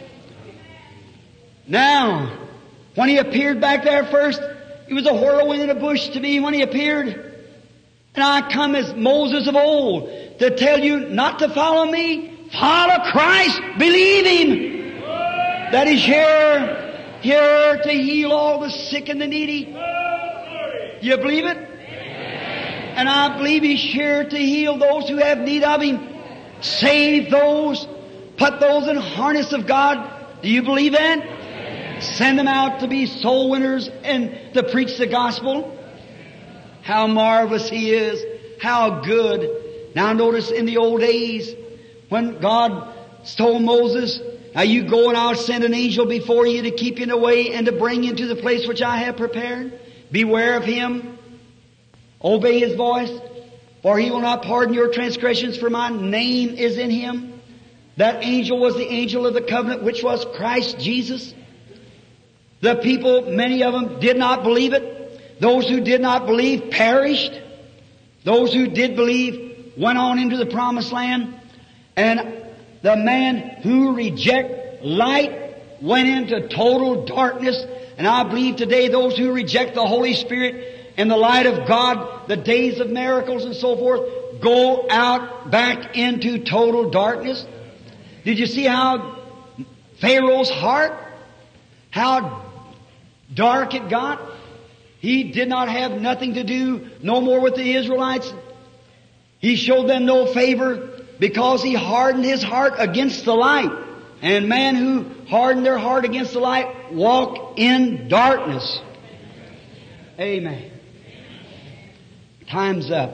Now, when He appeared back there first, He was a whirlwind in a bush to me when He appeared. And I come as Moses of old to tell you not to follow me. Follow Christ. Believe Him. That He's here. Here to heal all the sick and the needy. You believe it? And I believe He's here to heal those who have need of Him. Save those. Put those in harness of God. Do you believe that? Send them out to be soul winners and to preach the gospel. How marvelous He is. How good. Now notice in the old days when God told Moses, now you go and I'll send an angel before you to keep you in the way and to bring you to the place which I have prepared. Beware of him. Obey his voice. For he will not pardon your transgressions, for my name is in him. That angel was the angel of the covenant, which was Christ Jesus. The people, many of them, did not believe it. Those who did not believe perished. Those who did believe went on into the promised land. And the man who rejected light went into total darkness And I believe today those who reject the Holy Spirit and the light of God, the days of miracles and so forth, go out back into total darkness. Did you see how Pharaoh's heart, how dark it got? He did not have nothing to do no more with the Israelites. He showed them no favor because he hardened his heart against the light. And man who hardened their heart against the light walk in darkness. Amen. Time's up.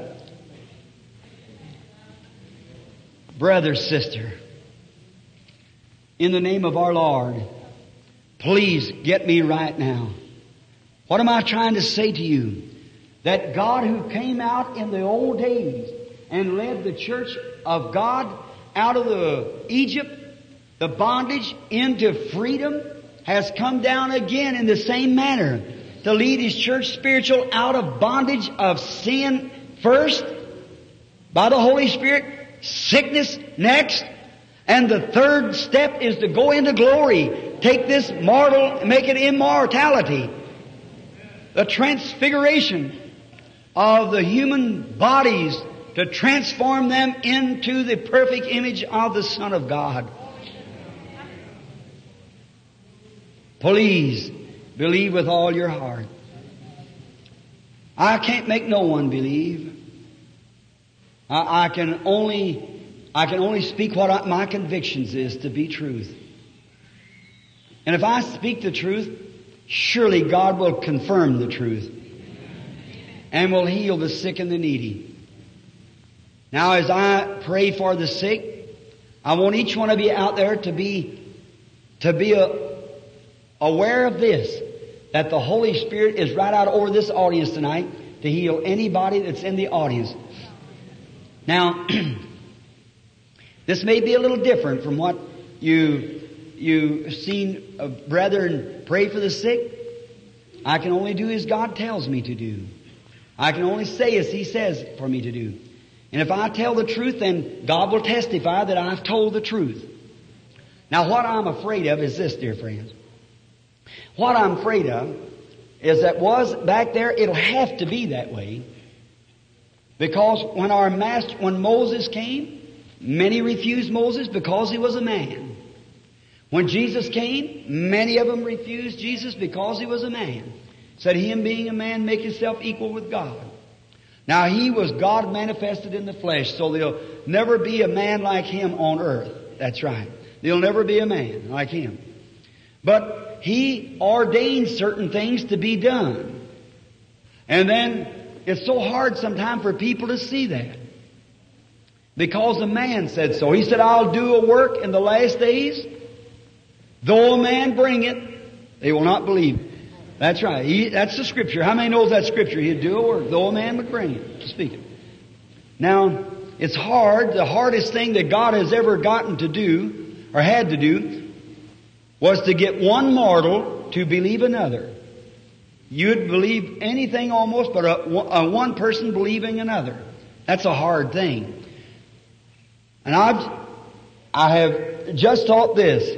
Brother, sister, in the name of our Lord, please get me right now. What am I trying to say to you? That God who came out in the old days and led the church of God out of the Egypt, the bondage, into freedom, has come down again in the same manner to lead His church spiritual out of bondage of sin first, by the Holy Spirit, sickness next, and the third step is to go into glory. Take this mortal and make it immortality. The transfiguration of the human bodies to transform them into the perfect image of the Son of God. Please believe with all your heart. I can't make no one believe. I, I can only, I can only speak what I, my convictions is to be truth. And if I speak the truth, surely God will confirm the truth and will heal the sick and the needy. Now, as I pray for the sick, I want each one of you out there to be, to be a, aware of this, that the Holy Spirit is right out over this audience tonight to heal anybody that's in the audience. Now, this may be a little different from what you you've seen uh, brethren pray for the sick. I can only do as God tells me to do. I can only say as He says for me to do. And if I tell the truth, then God will testify that I've told the truth. Now, what I'm afraid of is this, dear friends. What I'm afraid of is that was back there, it'll have to be that way. Because when our master, when Moses came, many refused Moses because he was a man. When Jesus came, many of them refused Jesus because He was a man. Said, Him being a man, make Himself equal with God. Now, He was God manifested in the flesh, so there'll never be a man like Him on earth. That's right. There'll never be a man like Him. But He ordained certain things to be done. And then it's so hard sometimes for people to see that. Because a man said so. He said, I'll do a work in the last days. Though a man bring it, they will not believe. That's right. He, that's the Scripture. How many knows that Scripture? He'd do a work, though a man would bring it, to speak it. Now, it's hard. The hardest thing that God has ever gotten to do, or had to do, was to get one mortal to believe another. You'd believe anything almost, but a, a one person believing another. That's a hard thing. And I've, I have just taught this.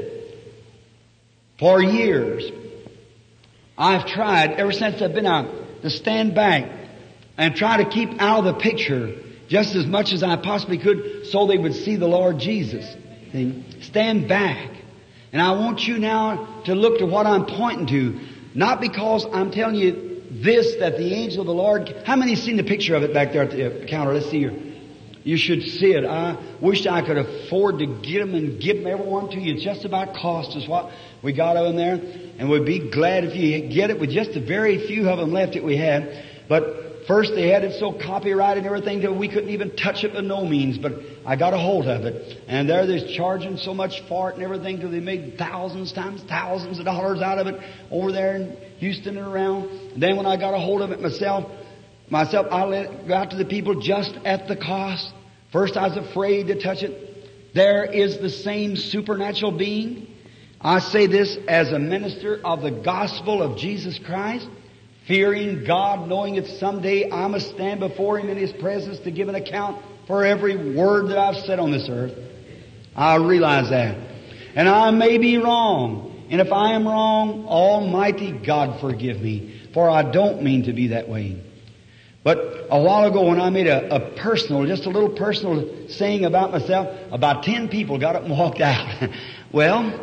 For years, I've tried, ever since I've been out, to stand back and try to keep out of the picture just as much as I possibly could so they would see the Lord Jesus. See? Stand back. And I want you now to look to what I'm pointing to. Not because I'm telling you this, that the angel of the Lord... How many have seen the picture of it back there at the counter? Let's see here. You should see it. I wish I could afford to get them and give them everyone to you. It's just about cost us what we got of them there. And we'd be glad if you get it with just the very few of them left that we had. But first they had it so copyrighted and everything that we couldn't even touch it by no means. But I got a hold of it. And there they're charging so much for it and everything till they made thousands times thousands of dollars out of it over there in Houston and around. And then when I got a hold of it myself, myself I let it go out to the people just at the cost. First I was afraid to touch it. There is the same supernatural being. I say this as a minister of the gospel of Jesus Christ, fearing God, knowing that someday I must stand before Him in His presence to give an account for every word that I've said on this earth. I realize that. And I may be wrong. And if I am wrong, Almighty God forgive me, for I don't mean to be that way. But a while ago when I made a, a personal, just a little personal saying about myself, about ten people got up and walked out. Well,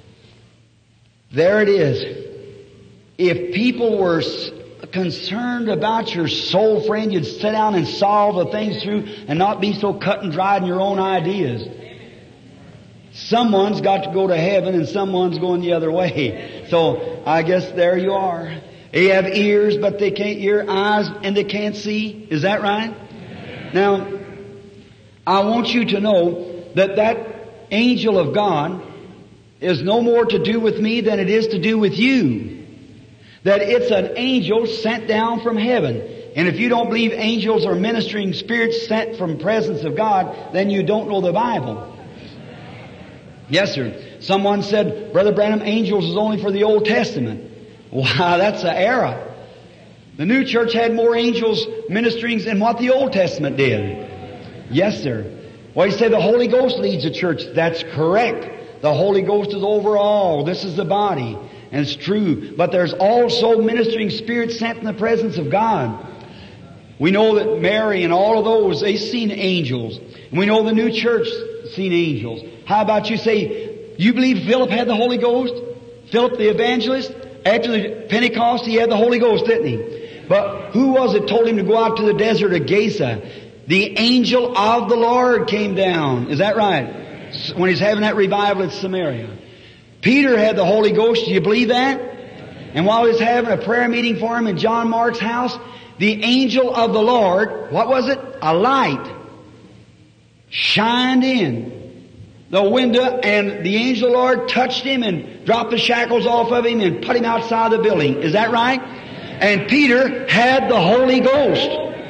there it is. If people were concerned about your soul, friend, you'd sit down and solve the things through and not be so cut and dried in your own ideas. Someone's got to go to heaven and someone's going the other way. So I guess there you are. They have ears but they can't hear, eyes and they can't see. Is that right? Now, I want you to know that that angel of God is no more to do with me than it is to do with you. That it's an angel sent down from heaven. And if you don't believe angels are ministering spirits sent from the presence of God, then you don't know the Bible. Yes, sir. Someone said, Brother Branham, angels is only for the Old Testament. Wow, that's an error. The new church had more angels ministering than what the Old Testament did. Yes, sir. Well, you say the Holy Ghost leads the church. That's correct. The Holy Ghost is over all. This is the body. And it's true. But there's also ministering spirits sent in the presence of God. We know that Mary and all of those, they've seen angels. And we know the new church seen angels. How about you say, you believe Philip had the Holy Ghost? Philip the evangelist? After the Pentecost, he had the Holy Ghost, didn't he? But who was it told him to go out to the desert of Gaza? The angel of the Lord came down. Is that right? When he's having that revival at Samaria. Peter had the Holy Ghost. Do you believe that? And while he was having a prayer meeting for him in John Mark's house, the angel of the Lord, what was it? A light shined in the window, and the angel of the Lord touched him and dropped the shackles off of him and put him outside the building. Is that right? And Peter had the Holy Ghost.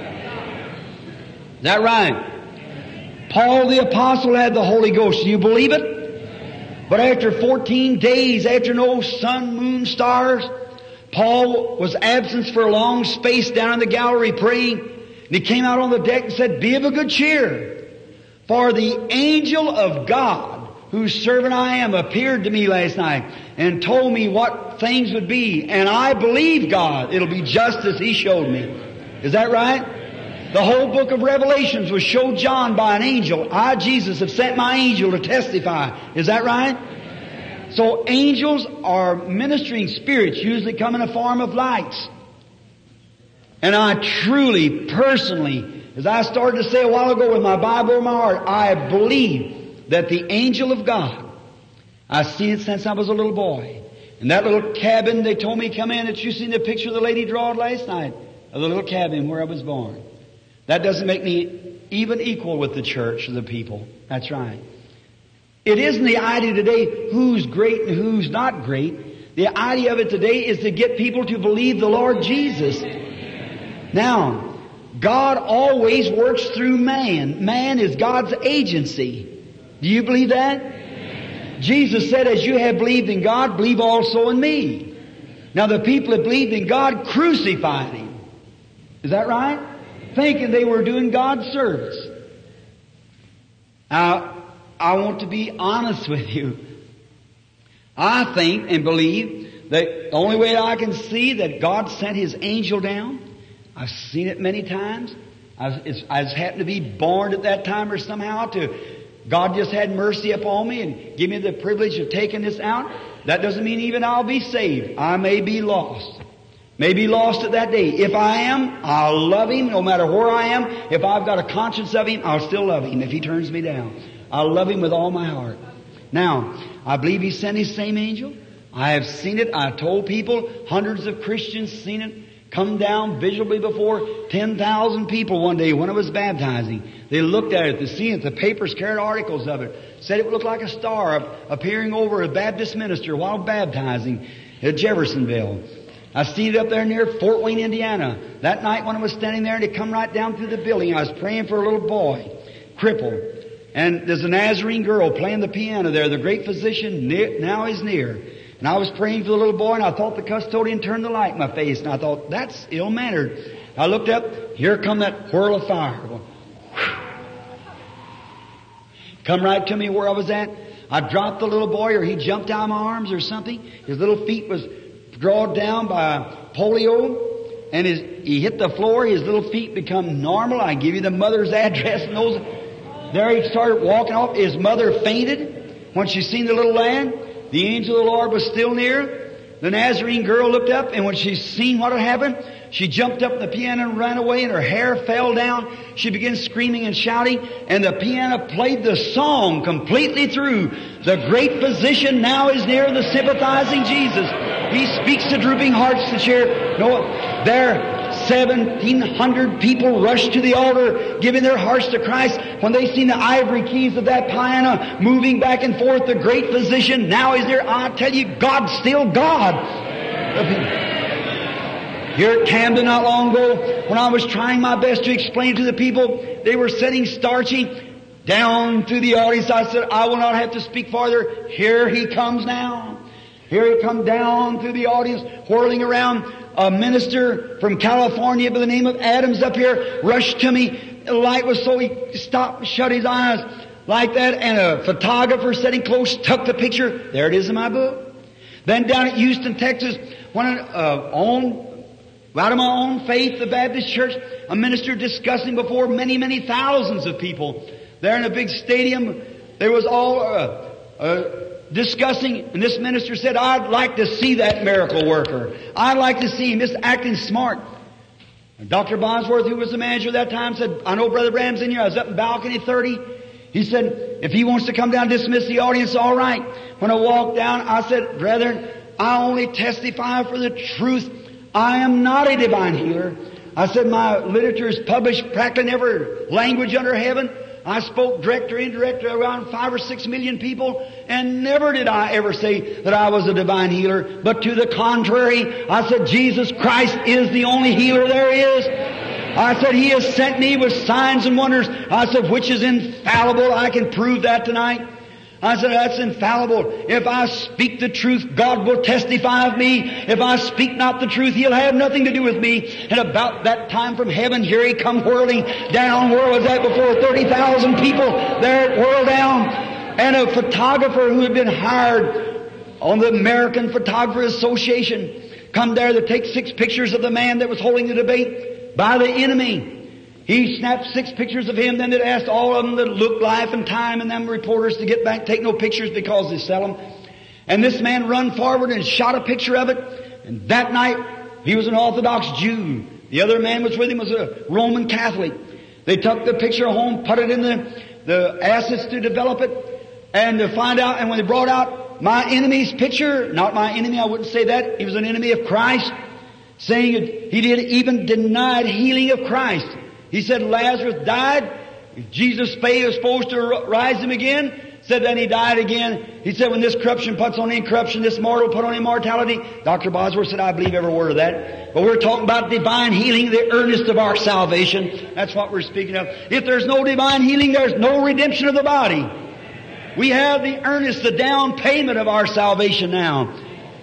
Is that right? Paul the Apostle had the Holy Ghost. Do you believe it? But after fourteen days, after no sun, moon, stars, Paul was absent for a long space down in the gallery praying. And he came out on the deck and said, be of a good cheer. For the angel of God, whose servant I am, appeared to me last night and told me what things would be. And I believe God. It'll be just as He showed me. Is that right? The whole book of Revelations was showed John by an angel. I, Jesus, have sent my angel to testify. Is that right? So angels are ministering spirits, usually come in the form of lights. And I truly, personally, as I started to say a while ago with my Bible in my heart, I believe that the angel of God, I've seen it since I was a little boy. In that little cabin, they told me to come in, that you seen the picture the lady drawed last night of the little cabin where I was born. That doesn't make me even equal with the church or the people. That's right. It isn't the idea today who's great and who's not great. The idea of it today is to get people to believe the Lord Jesus. Now, God always works through man. Man is God's agency. Do you believe that? Jesus said, as you have believed in God, believe also in me. Now the people that believed in God crucified Him. Is that right? Thinking they were doing God's service. Now, I want to be honest with you. I think and believe that the only way I can see that God sent His angel down, I've seen it many times. I've, it's, I just happened to be born at that time or somehow to, God just had mercy upon me and give me the privilege of taking this out. That doesn't mean even I'll be saved. I may be lost. May be lost at that day. If I am, I'll love Him no matter where I am. If I've got a conscience of Him, I'll still love Him if He turns me down. I'll love Him with all my heart. Now, I believe He sent His same angel. I have seen it. I told people, hundreds of Christians seen it come down visibly before ten thousand people one day when I was baptizing. They looked at it, they seen it. The papers carried articles of it. Said it would look like a star appearing over a Baptist minister while baptizing at Jeffersonville. I seen it up there near Fort Wayne, Indiana. That night when I was standing there and it come right down through the building, I was praying for a little boy, crippled. And there's a Nazarene girl playing the piano there. The great physician near, now is near. And I was praying for the little boy, and I thought the custodian turned the light in my face. And I thought, that's ill-mannered. I looked up, here come that whirl of fire. Come right to me where I was at. I dropped the little boy, or he jumped out of my arms or something. His little feet was drawn down by polio, and his, he hit the floor. His little feet become normal. I give you the mother's address and those. There he started walking off. His mother fainted when she seen the little lad. The angel of the Lord was still near. The Nazarene girl looked up, and when she seen what had happened, she jumped up the piano and ran away, and her hair fell down. She began screaming and shouting, and the piano played the song completely through. The great physician now is near, the sympathizing Jesus. He speaks to drooping hearts to cheer. No, there, seventeen hundred people rushed to the altar, giving their hearts to Christ. When they seen the ivory keys of that piano moving back and forth, the great physician now is there. I tell you, God's still God. Here at Camden not long ago, when I was trying my best to explain to the people, they were sitting starchy down through the audience. I said, I will not have to speak farther. Here he comes now. Here he come down through the audience, whirling around. A minister from California by the name of Adams up here rushed to me. The light was so he stopped, shut his eyes like that, and a photographer sitting close took the picture. There it is in my book. Then down at Houston, Texas, one uh, on out of my own faith, the Baptist Church, a minister discussing before many, many thousands of people there in a big stadium. There was all uh, uh, discussing, and this minister said, I'd like to see that miracle worker. I'd like to see him just acting smart. And Doctor Bosworth, who was the manager at that time, said, I know Brother Branham's in here. I was up in balcony thirty. He said, if he wants to come down and dismiss the audience, all right. When I walked down, I said, brethren, I only testify for the truth. I am not a divine healer. I said, my literature is published practically in every language under heaven. I spoke direct or indirect to around five or six million people, and never did I ever say that I was a divine healer. But to the contrary, I said, Jesus Christ is the only healer there is. I said, He has sent me with signs and wonders. I said, which is infallible. I can prove that tonight. I said, that's infallible. If I speak the truth, God will testify of me. If I speak not the truth, He'll have nothing to do with me. And about that time from heaven, here He come whirling down. Where was that before? thirty thousand people there at whirl down. And a photographer who had been hired on the American Photographer Association come there to take six pictures of the man that was holding the debate by the enemy. He snapped six pictures of him, then they asked all of them that looked life and time and them reporters to get back, take no pictures because they sell them. And this man run forward and shot a picture of it. And that night, he was an Orthodox Jew. The other man was with him was a Roman Catholic. They took the picture home, put it in the, the assets to develop it, and to find out, and when they brought out my enemy's picture, not my enemy, I wouldn't say that, he was an enemy of Christ, saying it, he did even denied healing of Christ. He said Lazarus died. Jesus was supposed to rise him again. Said then he died again. He said when this corruption puts on incorruption, this mortal put on immortality. Doctor Bosworth said, I believe every word of that. But we're talking about divine healing, the earnest of our salvation. That's what we're speaking of. If there's no divine healing, there's no redemption of the body. We have the earnest, the down payment of our salvation now.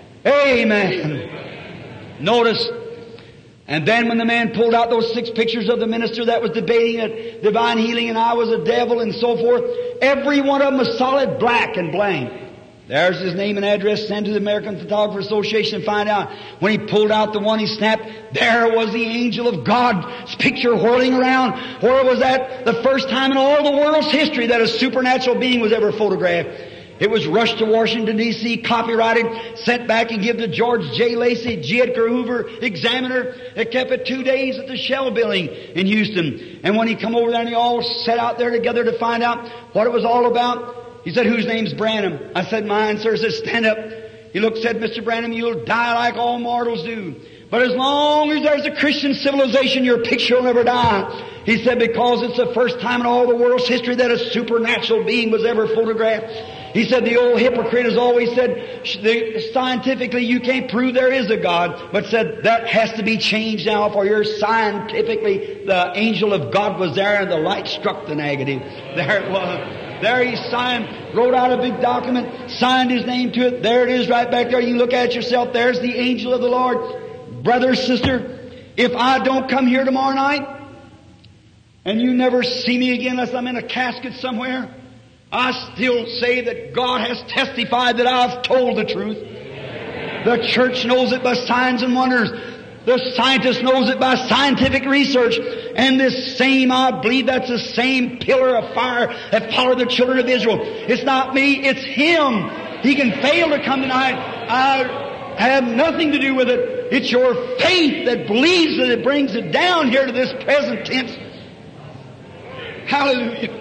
Amen. Notice, and then when the man pulled out those six pictures of the minister that was debating at divine healing and I was a devil and so forth, every one of them was solid black and blank. There's his name and address. Send to the American Photographer Association and find out. When he pulled out the one he snapped, there was the angel of God's picture whirling around. Where was that? The first time in all the world's history that a supernatural being was ever photographed. It was rushed to Washington, D C, copyrighted, sent back and given to George J. Lacey, G. Edgar Hoover, Examiner. They kept it two days at the Shell Building in Houston. And when he come over there and they all sat out there together to find out what it was all about, he said, whose name's Branham? I said, mine, sir. He said, stand up. He looked, said, Mister Branham, you'll die like all mortals do. But as long as there's a Christian civilization, your picture will never die. He said, because it's the first time in all the world's history that a supernatural being was ever photographed. He said, the old hypocrite has always said, scientifically you can't prove there is a God, but said that has to be changed now for your scientifically, the angel of God was there and the light struck the negative. There it was. There he signed, wrote out a big document, signed his name to it. There it is right back there. You look at it yourself. There's the angel of the Lord. Brother, sister, if I don't come here tomorrow night and you never see me again unless I'm in a casket somewhere, I still say that God has testified that I've told the truth. The church knows it by signs and wonders. The scientist knows it by scientific research. And this same, I believe that's the same pillar of fire that followed the children of Israel. It's not me, it's Him. He can fail to come tonight. I have nothing to do with it. It's your faith that believes that it brings it down here to this present tense. Hallelujah.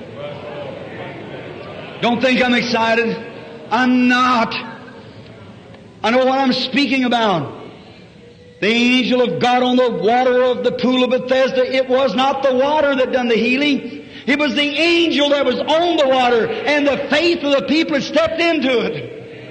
Don't think I'm excited. I'm not. I know what I'm speaking about. The angel of God on the water of the pool of Bethesda, it was not the water that done the healing. It was the angel that was on the water, and the faith of the people had stepped into it.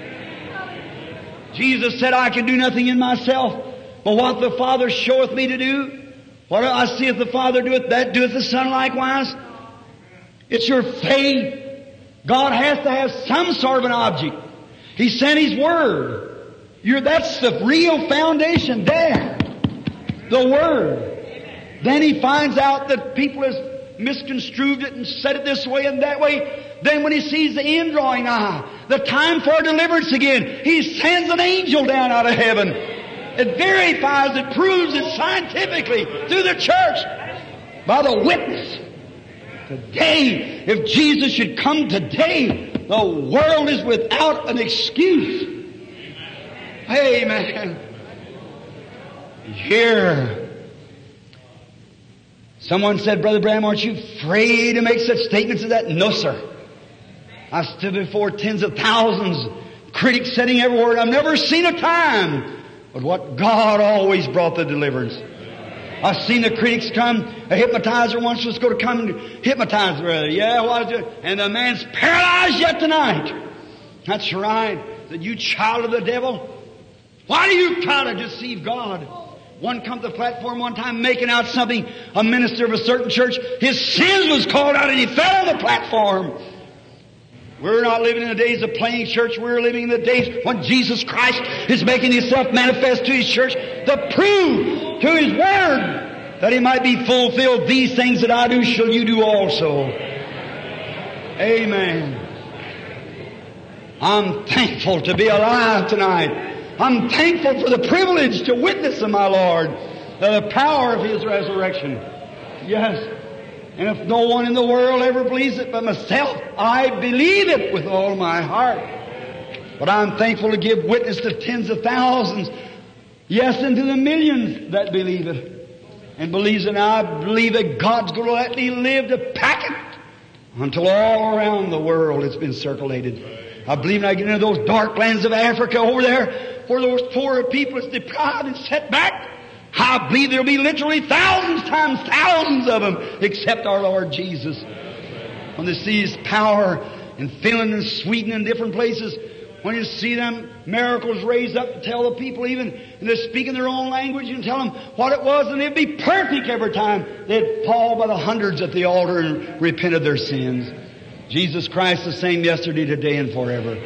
Jesus said, I can do nothing in myself, but what the Father showeth me to do, what I seeth the Father doeth, that doeth the Son likewise. It's your faith. God has to have some sort of an object. He sent His Word. You're, that's the real foundation there. The Word. Then He finds out that people has misconstrued it and said it this way and that way. Then when He sees the end drawing nigh, the time for deliverance again, He sends an angel down out of heaven. It verifies, it proves it scientifically through the church by the witness. Today, if Jesus should come today, the world is without an excuse. Amen. Here, someone said, Brother Branham, aren't you afraid to make such statements as that? No, sir. I stood before tens of thousands, critics sitting everywhere. I've never seen a time but what God always brought the deliverance. I've seen the critics come. A hypnotizer once was going to come and hypnotize the brother. Yeah, what is it? And the man's paralyzed yet tonight. That's right. That you child of the devil. Why do you try to deceive God? One come to the platform one time making out something, a minister of a certain church, his sins was called out and he fell on the platform. We're not living in the days of playing church. We're living in the days when Jesus Christ is making Himself manifest to His church to prove to His Word that He might be fulfilled. These things that I do shall you do also. Amen. I'm thankful to be alive tonight. I'm thankful for the privilege to witness to my Lord the power of His resurrection. Yes. And if no one in the world ever believes it but myself, I believe it with all my heart. But I'm thankful to give witness to tens of thousands, yes, and to the millions that believe it. And believes it. And I believe that God's going to let me live to pack it until all around the world it's been circulated. I believe when I get into those dark lands of Africa over there, where those poor people is deprived and set back, I believe there'll be literally thousands times thousands of them except our Lord Jesus. When they see His power in Finland and Sweden and different places, when you see them miracles raised up to tell the people even, and they're speaking their own language and tell them what it was, and they'd be perfect every time. They'd fall by the hundreds at the altar and repent of their sins. Jesus Christ the same yesterday, today, and forever.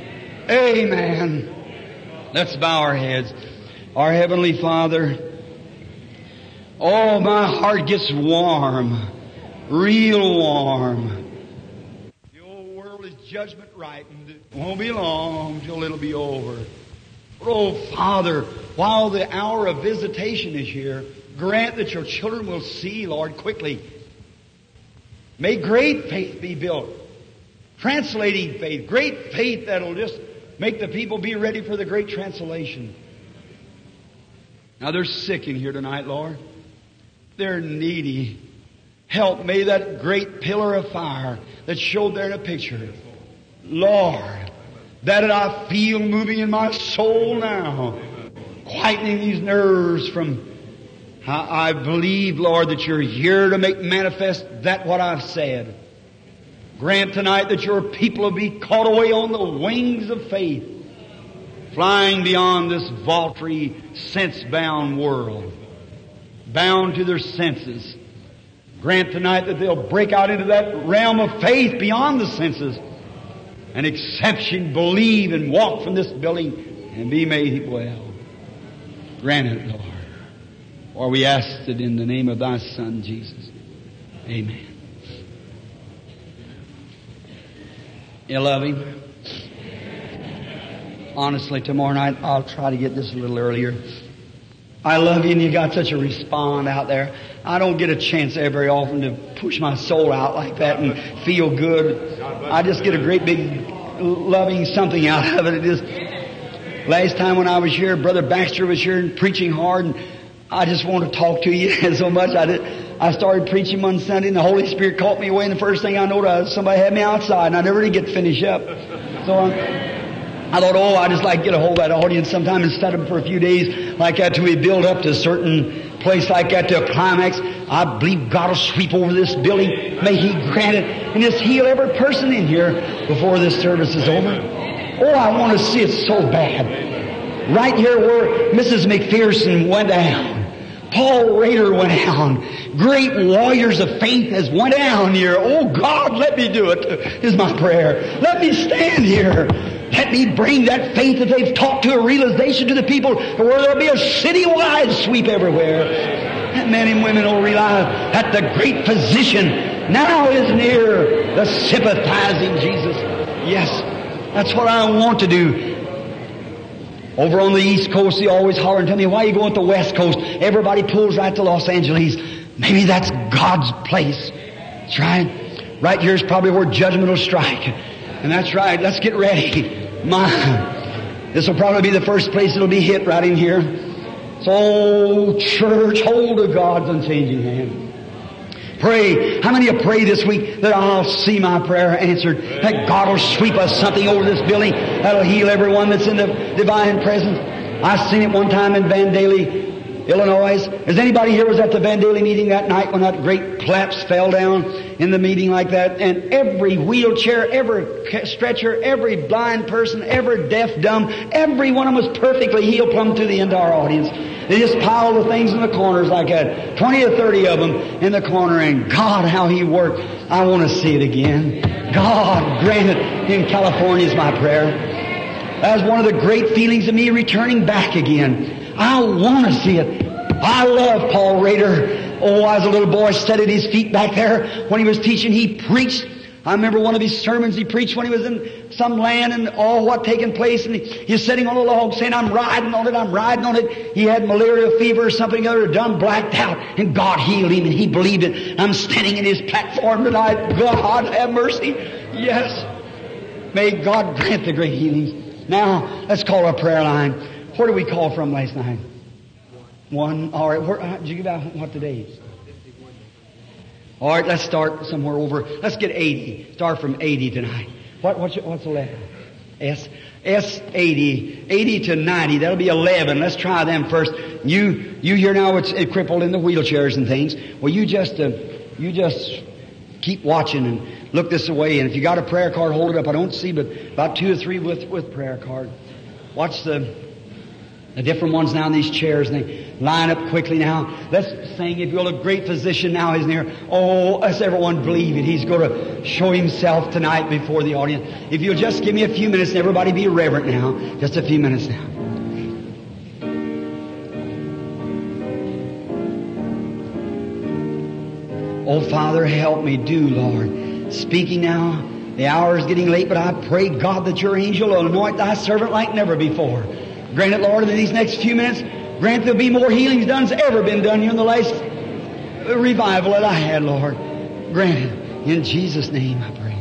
Amen. Let's bow our heads. Our Heavenly Father, oh, my heart gets warm, real warm. The old world is judgment ripened. It won't be long till it'll be over. But, oh, Father, while the hour of visitation is here, grant that your children will see, Lord, quickly. May great faith be built. Translating faith. Great faith that'll just make the people be ready for the great translation. Now, they're sick in here tonight, Lord. They're needy. Help me, that great pillar of fire that showed there in a picture. Lord, that I feel moving in my soul now, quietening these nerves from... I believe, Lord, that you're here to make manifest that what I've said. Grant tonight that your people will be caught away on the wings of faith, flying beyond this vaulty, sense-bound world, bound to their senses. Grant tonight that they'll break out into that realm of faith beyond the senses, and exception, believe and walk from this building and be made well. Grant it, Lord. For we ask it in the name of Thy Son, Jesus. Amen. You love Him? Honestly, tomorrow night I'll try to get this a little earlier. I love you, and you got such a respond out there. I don't get a chance very often to push my soul out like that and feel good. I just get a great big loving something out of it. It just, last time when I was here, Brother Baxter was here and preaching hard, and I just want to talk to you so much. I did. I started preaching one Sunday, and the Holy Spirit caught me away, and the first thing I noticed, somebody had me outside, and I never did get to finish up. So I, I thought, oh, I just like to get a hold of that audience sometime and set them for a few days like that till we build up to a certain place like that to a climax. I believe God will sweep over this building. May He grant it, and just heal every person in here before this service is over. Oh, I want to see it so bad. Right here where Missus McPherson went down, Paul Rader went down. Great warriors of faith has went down here. Oh God, let me do it, is my prayer. Let me stand here. Let me bring that faith that they've taught to a realization to the people where there'll be a citywide sweep everywhere. And men and women will realize that the great physician now is near, the sympathizing Jesus. Yes, that's what I want to do. Over on the East Coast, they always holler and tell me, why are you going to the West Coast? Everybody pulls right to Los Angeles. Maybe that's God's place. That's right. Right here is probably where judgment will strike. And that's right. Let's get ready. My, this will probably be the first place it'll be hit, right in here. So, church, hold of God's unchanging hand. Pray. How many of you pray this week that I'll see my prayer answered? That God will sweep us something over this building that'll heal everyone that's in the divine presence. I seen it one time in Vandalia, Illinois. Is anybody here was at the Vandalia meeting that night when that great collapse fell down in the meeting like that? And every wheelchair, every stretcher, every blind person, every deaf, dumb, every one of them was perfectly healed plumb to the entire audience. They just piled the things in the corners like that. Twenty or thirty of them in the corner, and God, how He worked. I want to see it again. God, grant it in California is my prayer. That was one of the great feelings of me returning back again. I want to see it. I love Paul Rader. Oh, as a little boy, sat at his feet back there when he was teaching. He preached. I remember one of his sermons he preached when he was in some land and all what taking place, and he, he was sitting on a log saying, I'm riding on it, I'm riding on it. He had malaria fever or something or other, done blacked out, and God healed him, and he believed it. I'm standing in his platform tonight. God have mercy. Yes. May God grant the great healings. Now, let's call our prayer line. Where did we call from last night? One. All right. Where, uh, did you give out what today is? All right. Let's start somewhere over. Let's get eighty. Start from eighty tonight. What? What's, your, what's the letter? S. S eighty. eighty to ninety. That'll be eleven. Let's try them first. You. You here now? It's it crippled in the wheelchairs and things. Well, you just. Uh, you just keep watching and look this way. And if you got a prayer card, hold it up. I don't see, but about two or three with with prayer card. Watch the. The different ones now in these chairs, and they line up quickly now. Let's sing, if you will, a great physician now is near. Oh, let's everyone believe it. He's going to show Himself tonight before the audience. If you'll just give me a few minutes, and everybody be reverent now. Just a few minutes now. Oh, Father, help me do, Lord. Speaking now, the hour is getting late, but I pray, God, that Your angel will anoint Thy servant like never before. Grant it, Lord, in these next few minutes. Grant there'll be more healings done than's ever been done here in the last revival that I had, Lord. Grant it. In Jesus' name I pray.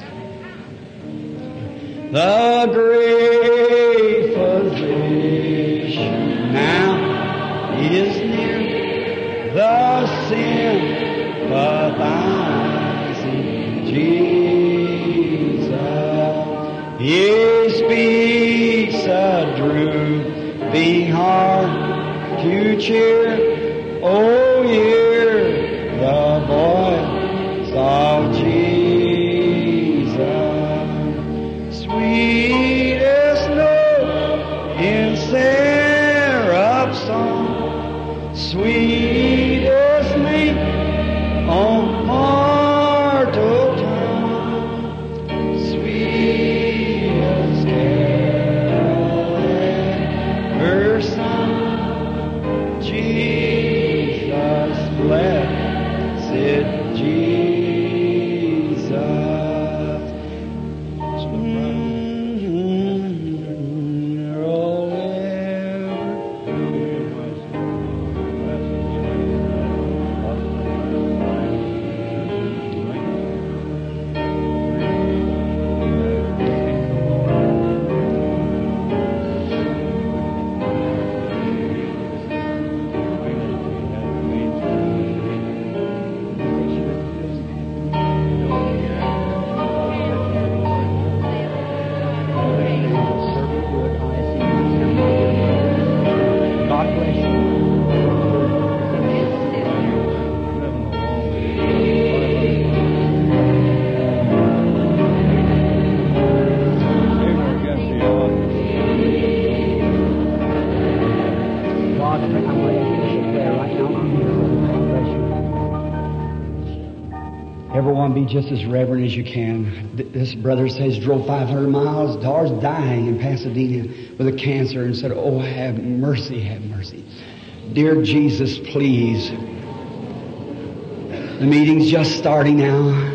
The great physician now is near. The sympathizing Jesus. He speaks a drooping heart to cheer. Oh, hear the voice of Jesus. Sweetest note in seraph's song, sweetest name on mortal tongue, sweetest carol ever sung, Jesus. just as reverent as you can. This brother says drove five hundred miles, daughter's dying in Pasadena with a cancer, and said, oh, have mercy, have mercy. Dear Jesus, please. The meeting's just starting now.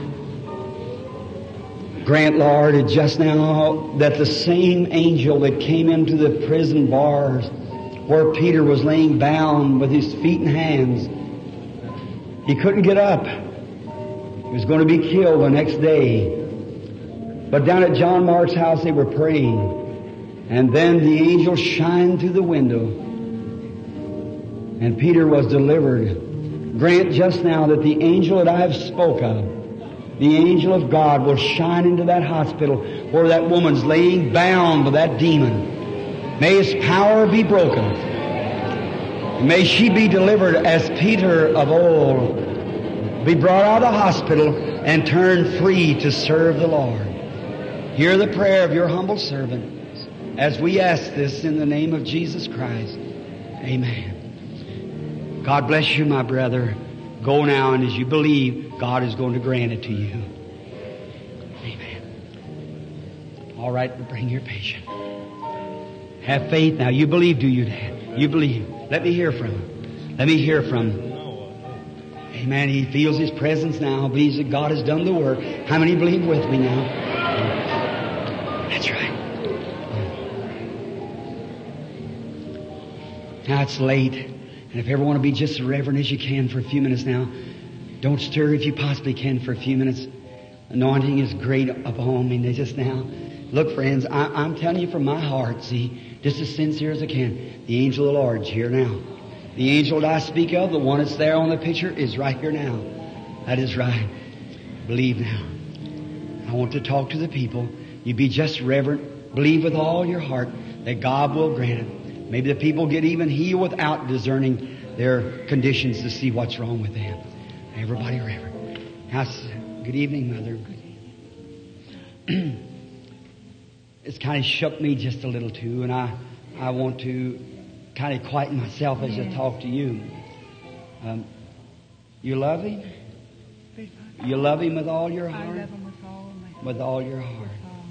Grant, Lord, just now that the same angel that came into the prison bars where Peter was laying bound with his feet and hands, he couldn't get up. He was going to be killed the next day. But down at John Mark's house they were praying. And then the angel shined through the window. And Peter was delivered. Grant just now that the angel that I have spoke of, the angel of God, will shine into that hospital where that woman's laying bound with that demon. May his power be broken. May she be delivered as Peter of old, be brought out of the hospital and turned free to serve the Lord. Hear the prayer of your humble servant as we ask this in the name of Jesus Christ. Amen. God bless you, my brother. Go now, and as you believe, God is going to grant it to you. Amen. All right, bring your patient. Have faith now. You believe, do you, Dad? You believe. Let me hear from him. Let me hear from him. Amen. He feels His presence now. Believes that God has done the work. How many believe with me now? That's right. Now it's late. And if you ever want to be just as reverent as you can for a few minutes now, don't stir if you possibly can for a few minutes. Anointing is great upon me just now. Look, friends, I, I'm telling you from my heart, see, just as sincere as I can, the angel of the Lord's here now. The angel that I speak of, the one that's there on the picture, is right here now. That is right. Believe now. I want to talk to the people. You be just reverent. Believe with all your heart that God will grant it. Maybe the people get even healed without discerning their conditions to see what's wrong with them. Everybody reverent. Now, good evening, Mother. It's kind of shook me just a little too, and I, I want to kind of quieten myself as I talk to you. Um, you love Him? You love Him with all your heart? I love Him with all my heart. With all your heart.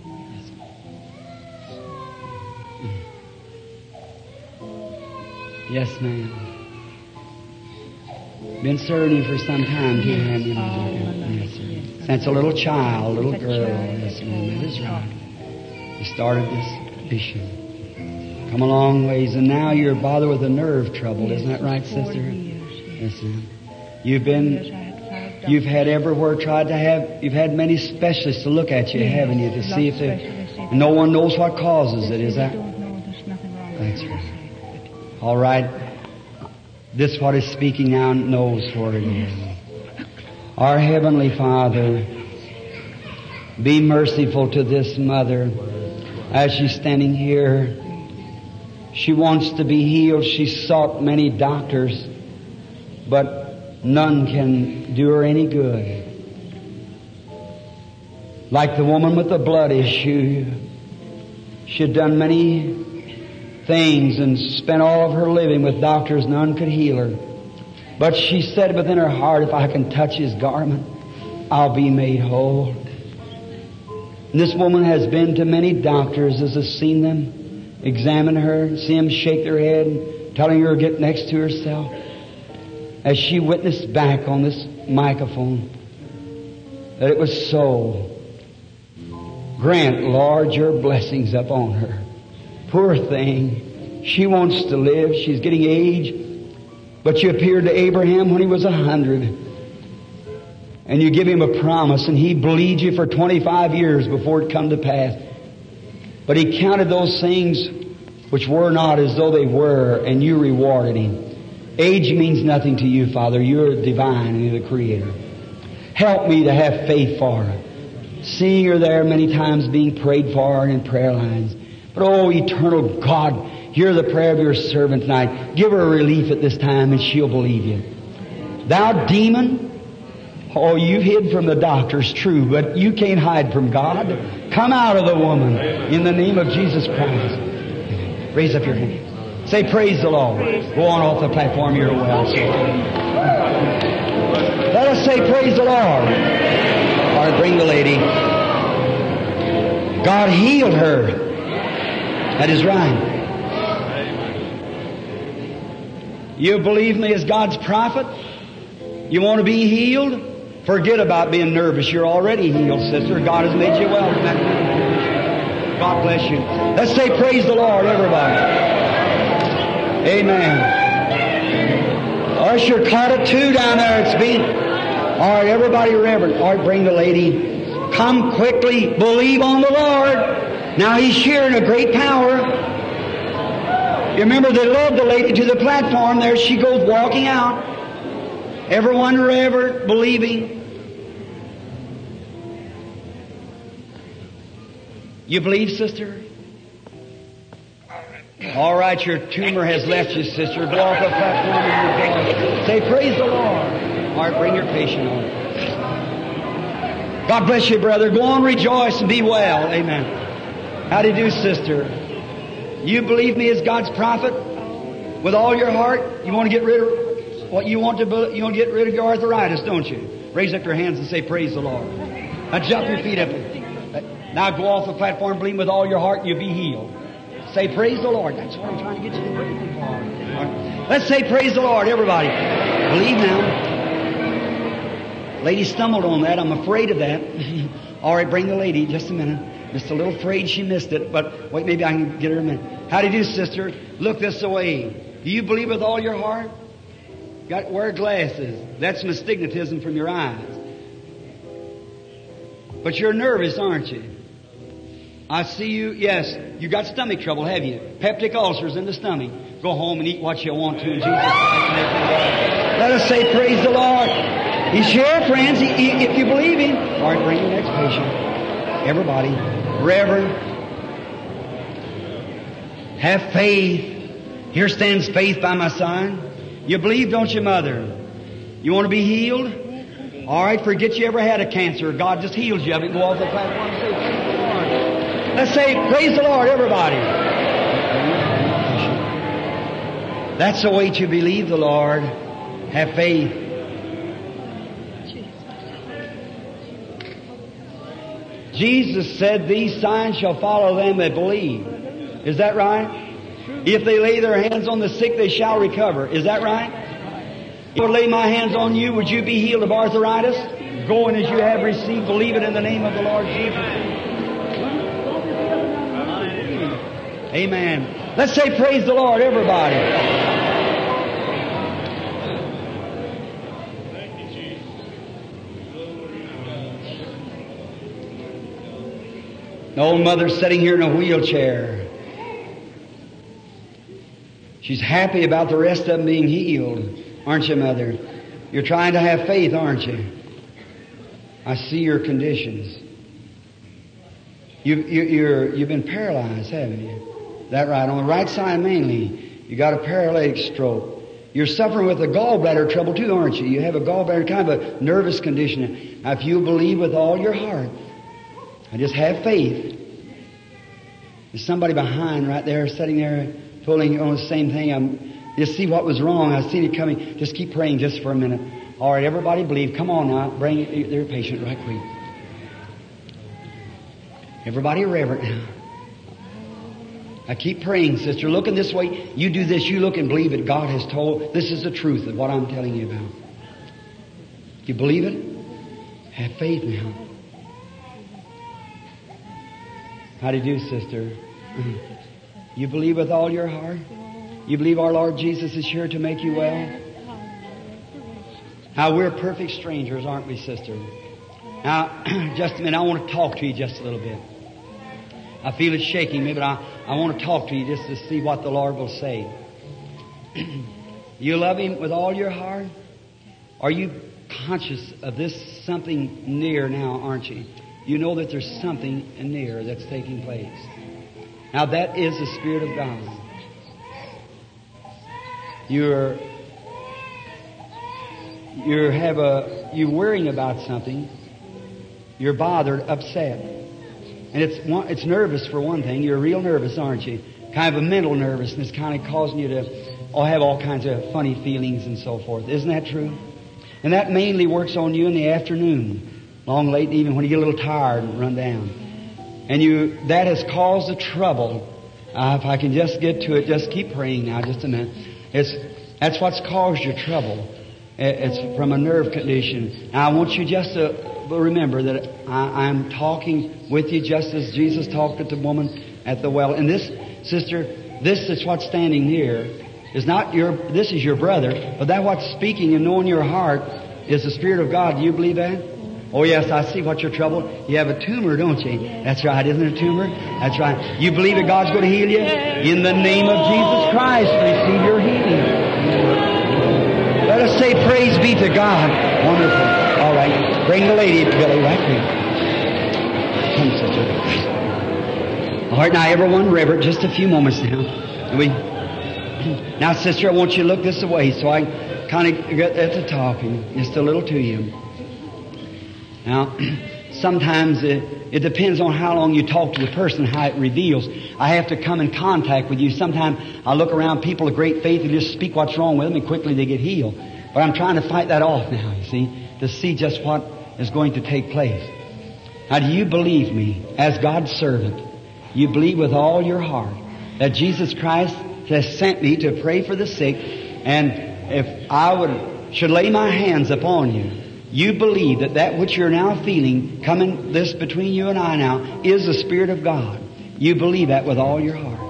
Yes, ma'am. Been serving for some time, too, haven't you? Yes, sir. Since a little child, a little girl. Yes, ma'am. That is right. You started this mission. Come a long ways, and now you're bothered with a nerve trouble. Isn't that right, sister? Yes, ma'am. You've been, you've had everywhere tried to have, you've had many specialists to look at you, haven't you, to see if they, and no one knows what causes it, is that? That's right. All right. This what is speaking now knows what it is. Our Heavenly Father, be merciful to this mother as she's standing here. She wants to be healed. She's sought many doctors, but none can do her any good. Like the woman with the blood issue, she had done many things and spent all of her living with doctors. None could heal her. But she said within her heart, if I can touch His garment, I'll be made whole. And this woman has been to many doctors, as has seen them, examine her, see them shake their head, telling her to get next to herself. As she witnessed back on this microphone that it was so. Grant, Lord, your blessings upon her. Poor thing. She wants to live. She's getting age. But you appeared to Abraham when he was a hundred. And you give him a promise, and he believed you for twenty-five years before it come to pass. But he counted those things which were not as though they were, and you rewarded him. Age means nothing to you, Father. You're divine and you're the Creator. Help me to have faith for her. Seeing her there many times being prayed for in prayer lines. But oh, eternal God, hear the prayer of your servant tonight. Give her a relief at this time and she'll believe you. Thou demon, oh, you hid from the doctors, true, but you can't hide from God. Come out of the woman in the name of Jesus Christ. Raise up your hand. Say, praise the Lord. Go on off the platform, you're well. Let us say, praise the Lord. All right, bring the lady. God healed her. That is right. You believe me as God's prophet? You want to be healed? Forget about being nervous. You're already healed, sister. God has made you well. God bless you. Let's say praise the Lord, everybody. Amen. Usher caught it too down there. It's being... All right, everybody reverent. All right, bring the lady. Come quickly. Believe on the Lord. Now He's sharing a great power. You remember they led the lady to the platform. There she goes walking out. Everyone reverent, believing. You believe, sister? All right, your tumor has left you, sister. Go off the platform and you're gone. Say, praise the Lord. All right, bring your patient on. God bless you, brother. Go on, rejoice and be well. Amen. How do you do, sister? You believe me as God's prophet with all your heart? You want to get rid of what you want to? You want to get rid of your arthritis, don't you? Raise up your hands and say, praise the Lord. Now jump your feet up. Now go off the platform, believe with all your heart, and you'll be healed. Say, praise the Lord. That's what I'm trying to get you to praise the Lord. Right. Let's say, praise the Lord, everybody. Believe now. Lady stumbled on that. I'm afraid of that. All right, bring the lady. Just a minute. Just a little afraid she missed it, but wait, maybe I can get her a minute. How do you do, sister? Look this way. Do you believe with all your heart? Got wear glasses. That's mystigmatism from your eyes. But you're nervous, aren't you? I see you. Yes, you got stomach trouble, have you? Peptic ulcers in the stomach. Go home and eat what you want to in Jesus' name. Let us say, praise the Lord. He's here, friends, he, he, if you believe Him. All right, bring the next patient. Everybody. Reverend. Have faith. Here stands faith by my side. You believe, don't you, Mother? You want to be healed? All right, forget you ever had a cancer. God just heals you of it. Go off the platform and say, praise the Lord. Let's say, praise the Lord, everybody. That's the way to believe the Lord. Have faith. Jesus said, these signs shall follow them that believe. Is that right? If they lay their hands on the sick, they shall recover. Is that right? If I would lay my hands on you, would you be healed of arthritis? Go and as you have received, believe it in the name of the Lord Jesus. Amen. Let's say praise the Lord, everybody. The old mother's sitting here in a wheelchair. She's happy about the rest of them being healed. Aren't you, Mother? You're trying to have faith, aren't you? I see your conditions. You, you, you're, you've been paralyzed, haven't you? Is that right? On the right side mainly, you got a paralytic stroke. You're suffering with a gallbladder trouble too, aren't you? You have a gallbladder, kind of a nervous condition. Now, if you believe with all your heart, and just have faith. There's somebody behind right there, sitting there, pulling on the same thing. I'm just see what was wrong. I see it coming. Just keep praying just for a minute. All right, everybody believe. Come on now, bring their patient right quick. Everybody reverent now. I keep praying, sister. Looking this way. You do this. You look and believe it. God has told. This is the truth of what I'm telling you about. You believe it? Have faith now. How do you do, sister? You believe with all your heart? You believe our Lord Jesus is here to make you well? Now, we're perfect strangers, aren't we, sister? Now, just a minute. I want to talk to you just a little bit. I feel it shaking me, but I, I want to talk to you just to see what the Lord will say. You love Him with all your heart? Are you conscious of this something near now, aren't you? You know that there's something near that's taking place. Now that is the Spirit of God. You're you have a you're worrying about something. You're bothered, upset, and it's one, it's nervous for one thing. You're real nervous, aren't you? Kind of a mental nervousness, kind of causing you to oh, have all kinds of funny feelings and so forth. Isn't that true? And that mainly works on you in the afternoon. long late even when you get a little tired and run down. And you, that has caused the trouble. Uh, if I can just get to it, just keep praying now just a minute. It's, that's what's caused your trouble. It's from a nerve condition. Now I want you just to remember that I, I'm talking with you just as Jesus talked with the woman at the well. And this, sister, this is what's standing here is not your, this is your brother, but that what's speaking and knowing your heart is the Spirit of God. Do you believe that? Oh yes, I see what your trouble. You have a tumor, don't you? That's right, isn't it a tumor? That's right. You believe that God's going to heal you? In the name of Jesus Christ, receive your healing. Let us say praise be to God. Wonderful. All right. Bring the lady, Billy, right here. Come, sister. All right, now everyone, Reverend, just a few moments now. We, now, sister, I want you to look this way so I kind of get at the talking just a little to you. Now, sometimes it, it depends on how long you talk to the person, how it reveals. I have to come in contact with you. Sometimes I look around people of great faith and just speak what's wrong with them and quickly they get healed. But I'm trying to fight that off now, you see, to see just what is going to take place. Now, do you believe me as God's servant? You believe with all your heart that Jesus Christ has sent me to pray for the sick, and if I would should lay my hands upon you, you believe that that which you're now feeling, coming this between you and I now, is the Spirit of God. You believe that with all your heart.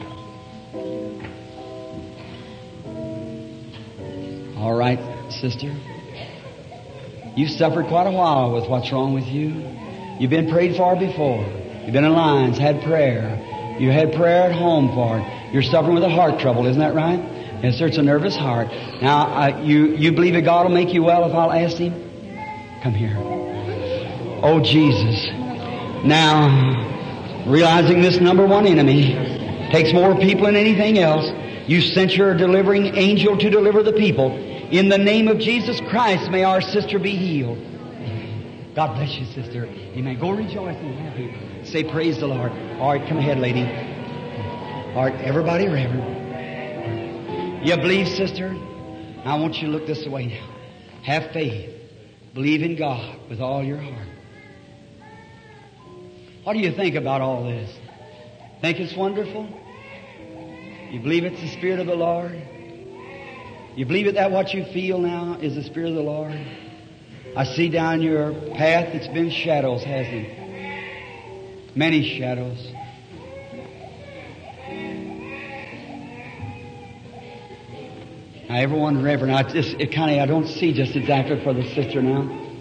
All right, sister. You've suffered quite a while with what's wrong with you. You've been prayed for before. You've been in lines, had prayer. You had prayer at home for it. You're suffering with a heart trouble, isn't that right? Yes, sir, it's a nervous heart. Now, uh, you, you believe that God will make you well if I'll ask Him? Come here. Oh, Jesus. Now, realizing this number one enemy takes more people than anything else, you sent your delivering angel to deliver the people. In the name of Jesus Christ, may our sister be healed. God bless you, sister. Amen. Go rejoice and happy. Say, praise the Lord. All right, come ahead, lady. All right, everybody, Reverend. You believe, sister? Now, I want you to look this way now. Have faith. Believe in God with all your heart. What do you think about all this? Think it's wonderful? You believe it's the Spirit of the Lord? You believe that what you feel now is the Spirit of the Lord? I see down your path it's been shadows, hasn't it? Many shadows. Now, everyone, Reverend, I just, it kind of, I don't see just exactly for the sister now.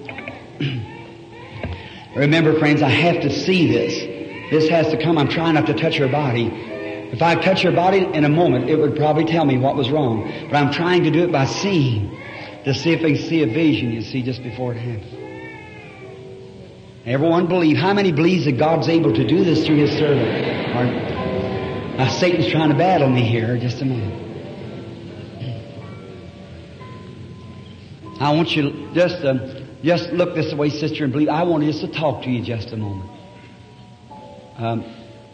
Remember, friends, I have to see this. This has to come. I'm trying not to touch her body. If I touch her body in a moment, it would probably tell me what was wrong. But I'm trying to do it by seeing, to see if I can see a vision, you see, just before it happens. Everyone believe. How many believes that God's able to do this through His servant? Or, now, Satan's trying to battle me here. Just a minute. I want you to just, uh, just look this way, sister, and believe. I want just to talk to you just a moment. Um,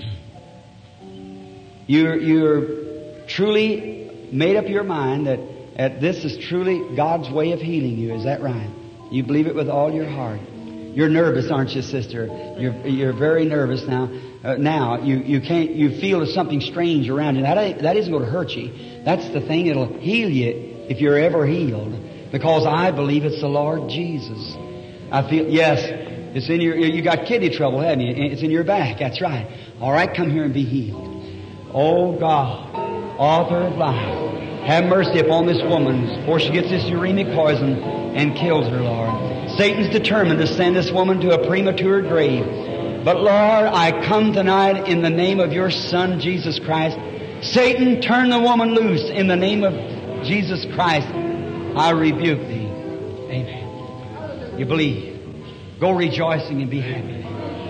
you're, you're truly made up your mind that, that this is truly God's way of healing you. Is that right? You believe it with all your heart. You're nervous, aren't you, sister? You're, you're very nervous now. Uh, now, you, you can't, you feel there's something strange around you. That, ain't, that isn't going to hurt you. That's the thing. It'll heal you if you're ever healed. Because I believe it's the Lord Jesus. I feel, yes, it's in your, you got kidney trouble, haven't you? It's in your back. That's right. All right, come here and be healed. Oh God, author of life, have mercy upon this woman before she gets this uremic poison and kills her, Lord. Satan's determined to send this woman to a premature grave. But Lord, I come tonight in the name of your Son, Jesus Christ. Satan, turn the woman loose in the name of Jesus Christ. I rebuke thee. Amen. You believe. Go rejoicing and be happy.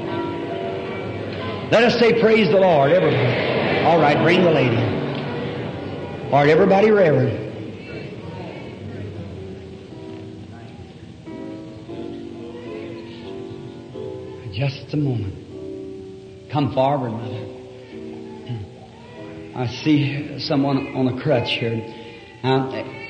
Let us say praise the Lord, everybody. All right, bring the lady. All right, everybody, Reverend. Just a moment. Come forward, Mother. I see someone on a crutch here. Now,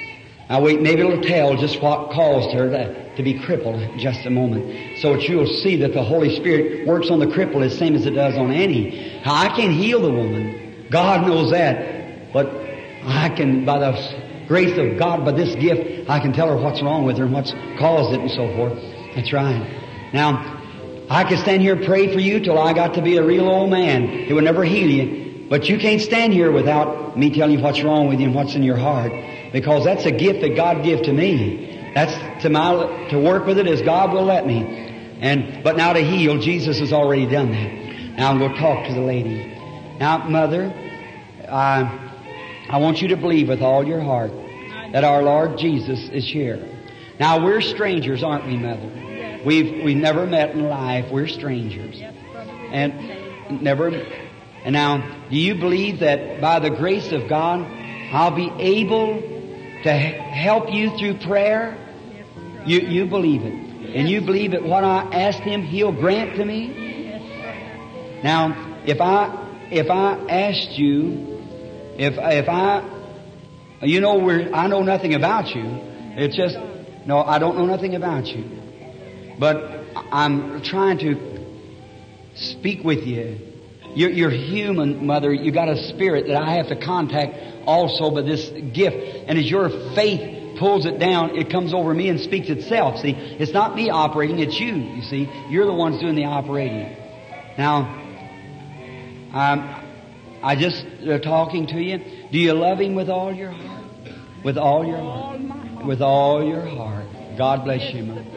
Now wait, maybe it'll tell just what caused her to, to be crippled in just a moment. So that you'll see that the Holy Spirit works on the cripple the same as it does on any. Now I can't heal the woman. God knows that. But I can, by the grace of God, by this gift, I can tell her what's wrong with her and what's caused it and so forth. That's right. Now, I could stand here and pray for you till I got to be a real old man. It would never heal you. But you can't stand here without me telling you what's wrong with you and what's in your heart. Because that's a gift that God gave to me. That's to my, to work with it as God will let me. And, but now to heal, Jesus has already done that. Now I'm going to talk to the lady. Now, Mother, I, I want you to believe with all your heart that our Lord Jesus is here. Now we're strangers, aren't we, Mother? Yes. We've, we've never met in life. We're strangers. Yes, Brother William. And never, and now, do you believe that by the grace of God, I'll be able to help you through prayer? Yes, Brother. You, you believe it. And you believe that what I asked Him, He'll grant to me? Yes, Brother. Now, if I, if I asked you, if, if I, you know, we're, I know nothing about you. It's just, no, I don't know nothing about you. But I'm trying to speak with you. You're, you're human, Mother. You got a spirit that I have to contact also by this gift. And as your faith pulls it down, it comes over me and speaks itself. See, it's not me operating, it's you, you see. You're the ones doing the operating. Now, um, I just uh, talking to you. Do you love Him with all your heart? With all your heart? With all your heart. God bless you, Mother.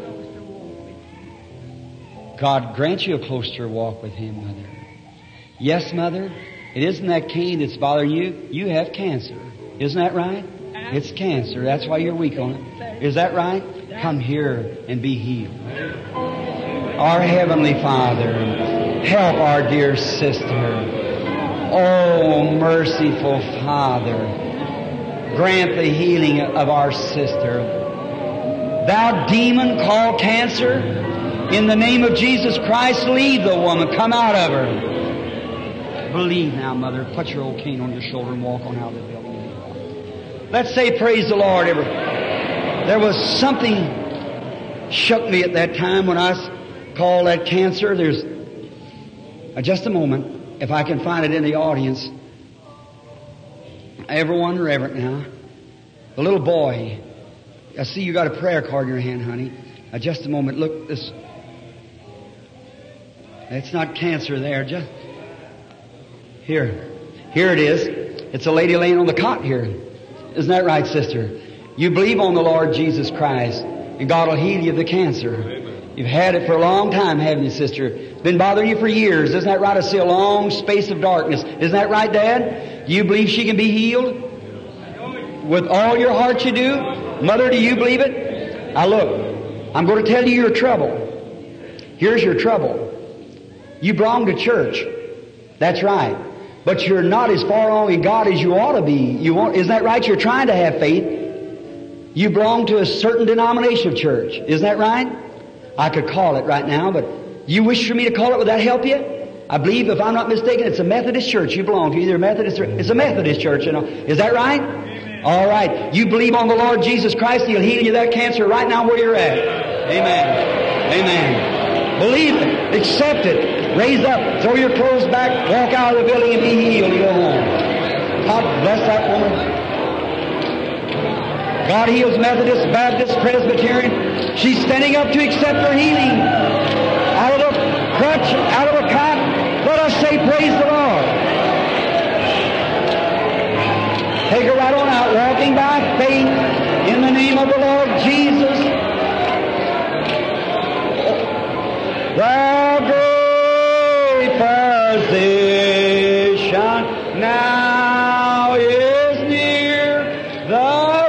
God grant you a closer walk with Him, Mother. Yes, Mother, it isn't that cane that's bothering you. You have cancer. Isn't that right? It's cancer. That's why you're weak on it. Is that right? Come here and be healed. Our Heavenly Father, help our dear sister. Oh, merciful Father, grant the healing of our sister. Thou demon called cancer, in the name of Jesus Christ, leave the woman. Come out of her. Believe now, Mother. Put your old cane on your shoulder and walk on out of the building. Let's say praise the Lord. Ever. There was something shook me at that time when I called that cancer. There's uh, just a moment, if I can find it in the audience. Everyone reverent now. The little boy. I see you got a prayer card in your hand, honey. Uh, just a moment. Look, this. It's not cancer there. Just here. Here it is. It's a lady laying on the cot here. Isn't that right, sister? You believe on the Lord Jesus Christ, and God will heal you of the cancer. Amen. You've had it for a long time, haven't you, sister? It's been bothering you for years. Isn't that right? I see a long space of darkness. Isn't that right, Dad? Do you believe she can be healed? With all your heart you do? Mother, do you believe it? Now look, I'm going to tell you your trouble. Here's your trouble. You belong to church. That's right. But you're not as far along in God as you ought to be. You want, isn't that right? You're trying to have faith. You belong to a certain denomination of church. Isn't that right? I could call it right now, but you wish for me to call it? Would that help you? I believe, if I'm not mistaken, it's a Methodist church you belong to. Either a Methodist or it's a Methodist church, you know. Is that right? Amen. All right. You believe on the Lord Jesus Christ, He'll heal you of that cancer right now where you're at. Amen. Amen. Believe it. Accept it. Raise up. Throw your clothes back. Walk out of the building and be healed and go home. God bless that woman. God heals Methodist, Baptist, Presbyterian. She's standing up to accept her healing. Out of the crutch, out of a cot, let us say praise the Lord. Take her right on out, walking by faith in the name of the Lord Jesus. The great physician now is near, the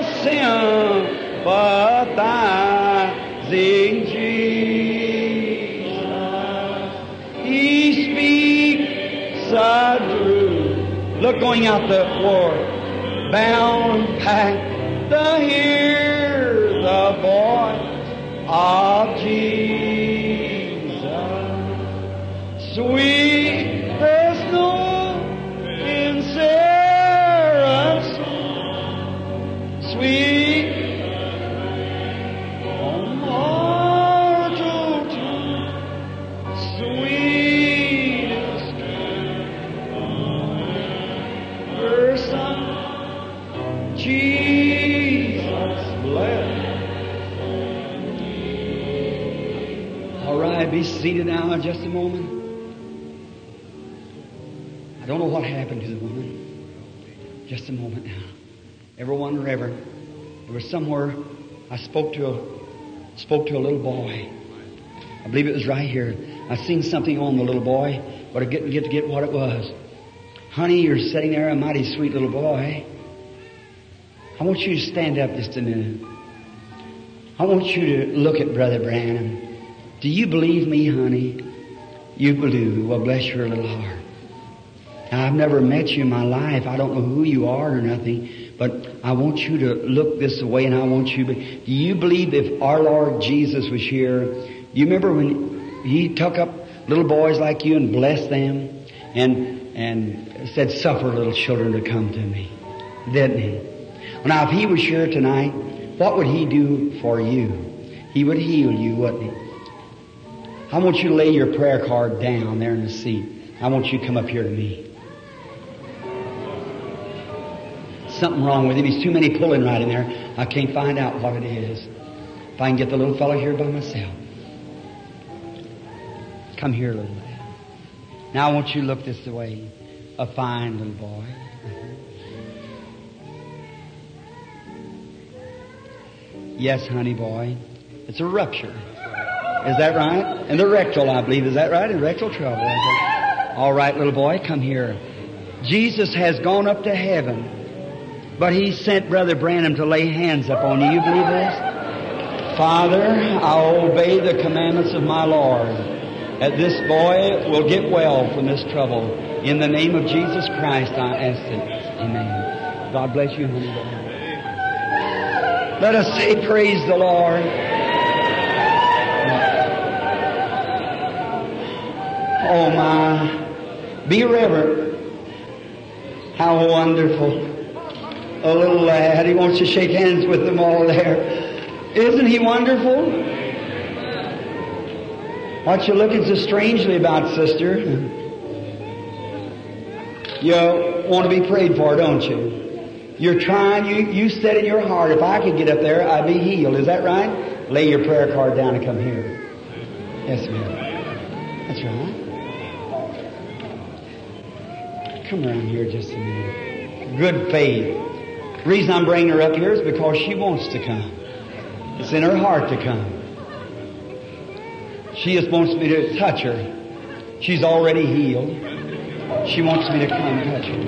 sympathizing Jesus. He speaks the truth. Look, going out the war, bound back, the hear the voice of Jesus. Sweet the snow in Sarah's song, sweet seated now just a moment. I don't know what happened to the woman. Just a moment now. Everyone, Reverend, there was somewhere I spoke to a spoke to a little boy. I believe it was right here. I seen something on the little boy, but I didn't get to get what it was. Honey, you're sitting there, a mighty sweet little boy. I want you to stand up just a minute. I want you to look at Brother Branham. Do you believe me, honey? You believe. Well, bless your little heart. Now, I've never met you in my life. I don't know who you are or nothing, but I want you to look this way, and I want you to... Do you believe if our Lord Jesus was here, you remember when He took up little boys like you and blessed them and and said, suffer little children to come to me? Didn't He? Well, now, if He was here tonight, what would He do for you? He would heal you, wouldn't He? I want you to lay your prayer card down there in the seat. I want you to come up here to me. Something wrong with him. He's too many pulling right in there. I can't find out what it is. If I can get the little fellow here by myself. Come here, little lad. Now I want you to look this way. A fine little boy. Yes, honey boy. It's a rupture. Is that right? And the rectal, I believe. Is that right? And rectal trouble. All right, little boy, come here. Jesus has gone up to heaven, but He sent Brother Branham to lay hands upon you. You believe this? Father, I'll obey the commandments of my Lord, that this boy will get well from this trouble. In the name of Jesus Christ, I ask it. Amen. God bless you, honey. Let us say, praise the Lord. Oh my, be reverent. How wonderful. A little lad, he wants to shake hands with them all there. Isn't he wonderful? What you looking so strangely about, sister? You want to be prayed for, don't you? You're trying, you, you said in your heart, if I could get up there, I'd be healed. Is that right? Lay your prayer card down and come here. Yes, ma'am. That's right. Come around here just a minute. Good faith. The reason I'm bringing her up here is because she wants to come. It's in her heart to come. She just wants me to touch her. She's already healed. She wants me to come touch her.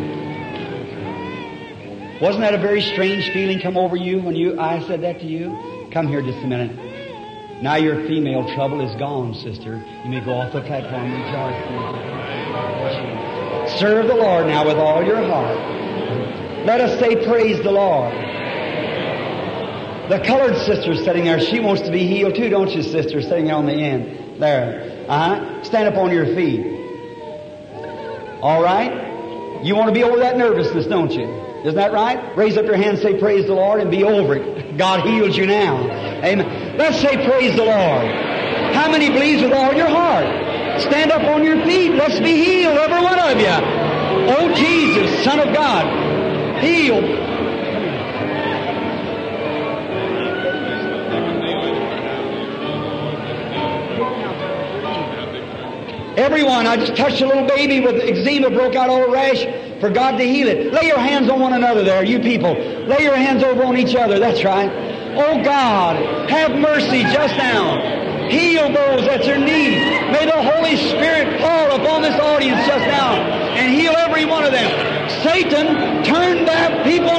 Wasn't that a very strange feeling come over you when you I said that to you? Come here just a minute. Now your female trouble is gone, sister. You may go off the platform and rejoice. Serve the Lord now with all your heart. Let us say, praise the Lord. The colored sister sitting there, she wants to be healed too, don't you, sister, sitting there on the end? There. Uh-huh. Stand up on your feet. All right? You want to be over that nervousness, don't you? Isn't that right? Raise up your hand, say, praise the Lord, and be over it. God heals you now. Amen. Let's say, praise the Lord. How many believes with all your heart? Stand up on your feet. Let's be healed, every one of you. Oh, Jesus, Son of God, heal. Everyone, I just touched a little baby with eczema, broke out all rash, for God to heal it. Lay your hands on one another there, you people. Lay your hands over on each other. That's right. Oh, God, have mercy just now. Heal those that's in need. May the Holy Spirit fall upon this audience just now and heal every one of them. Satan, turn that people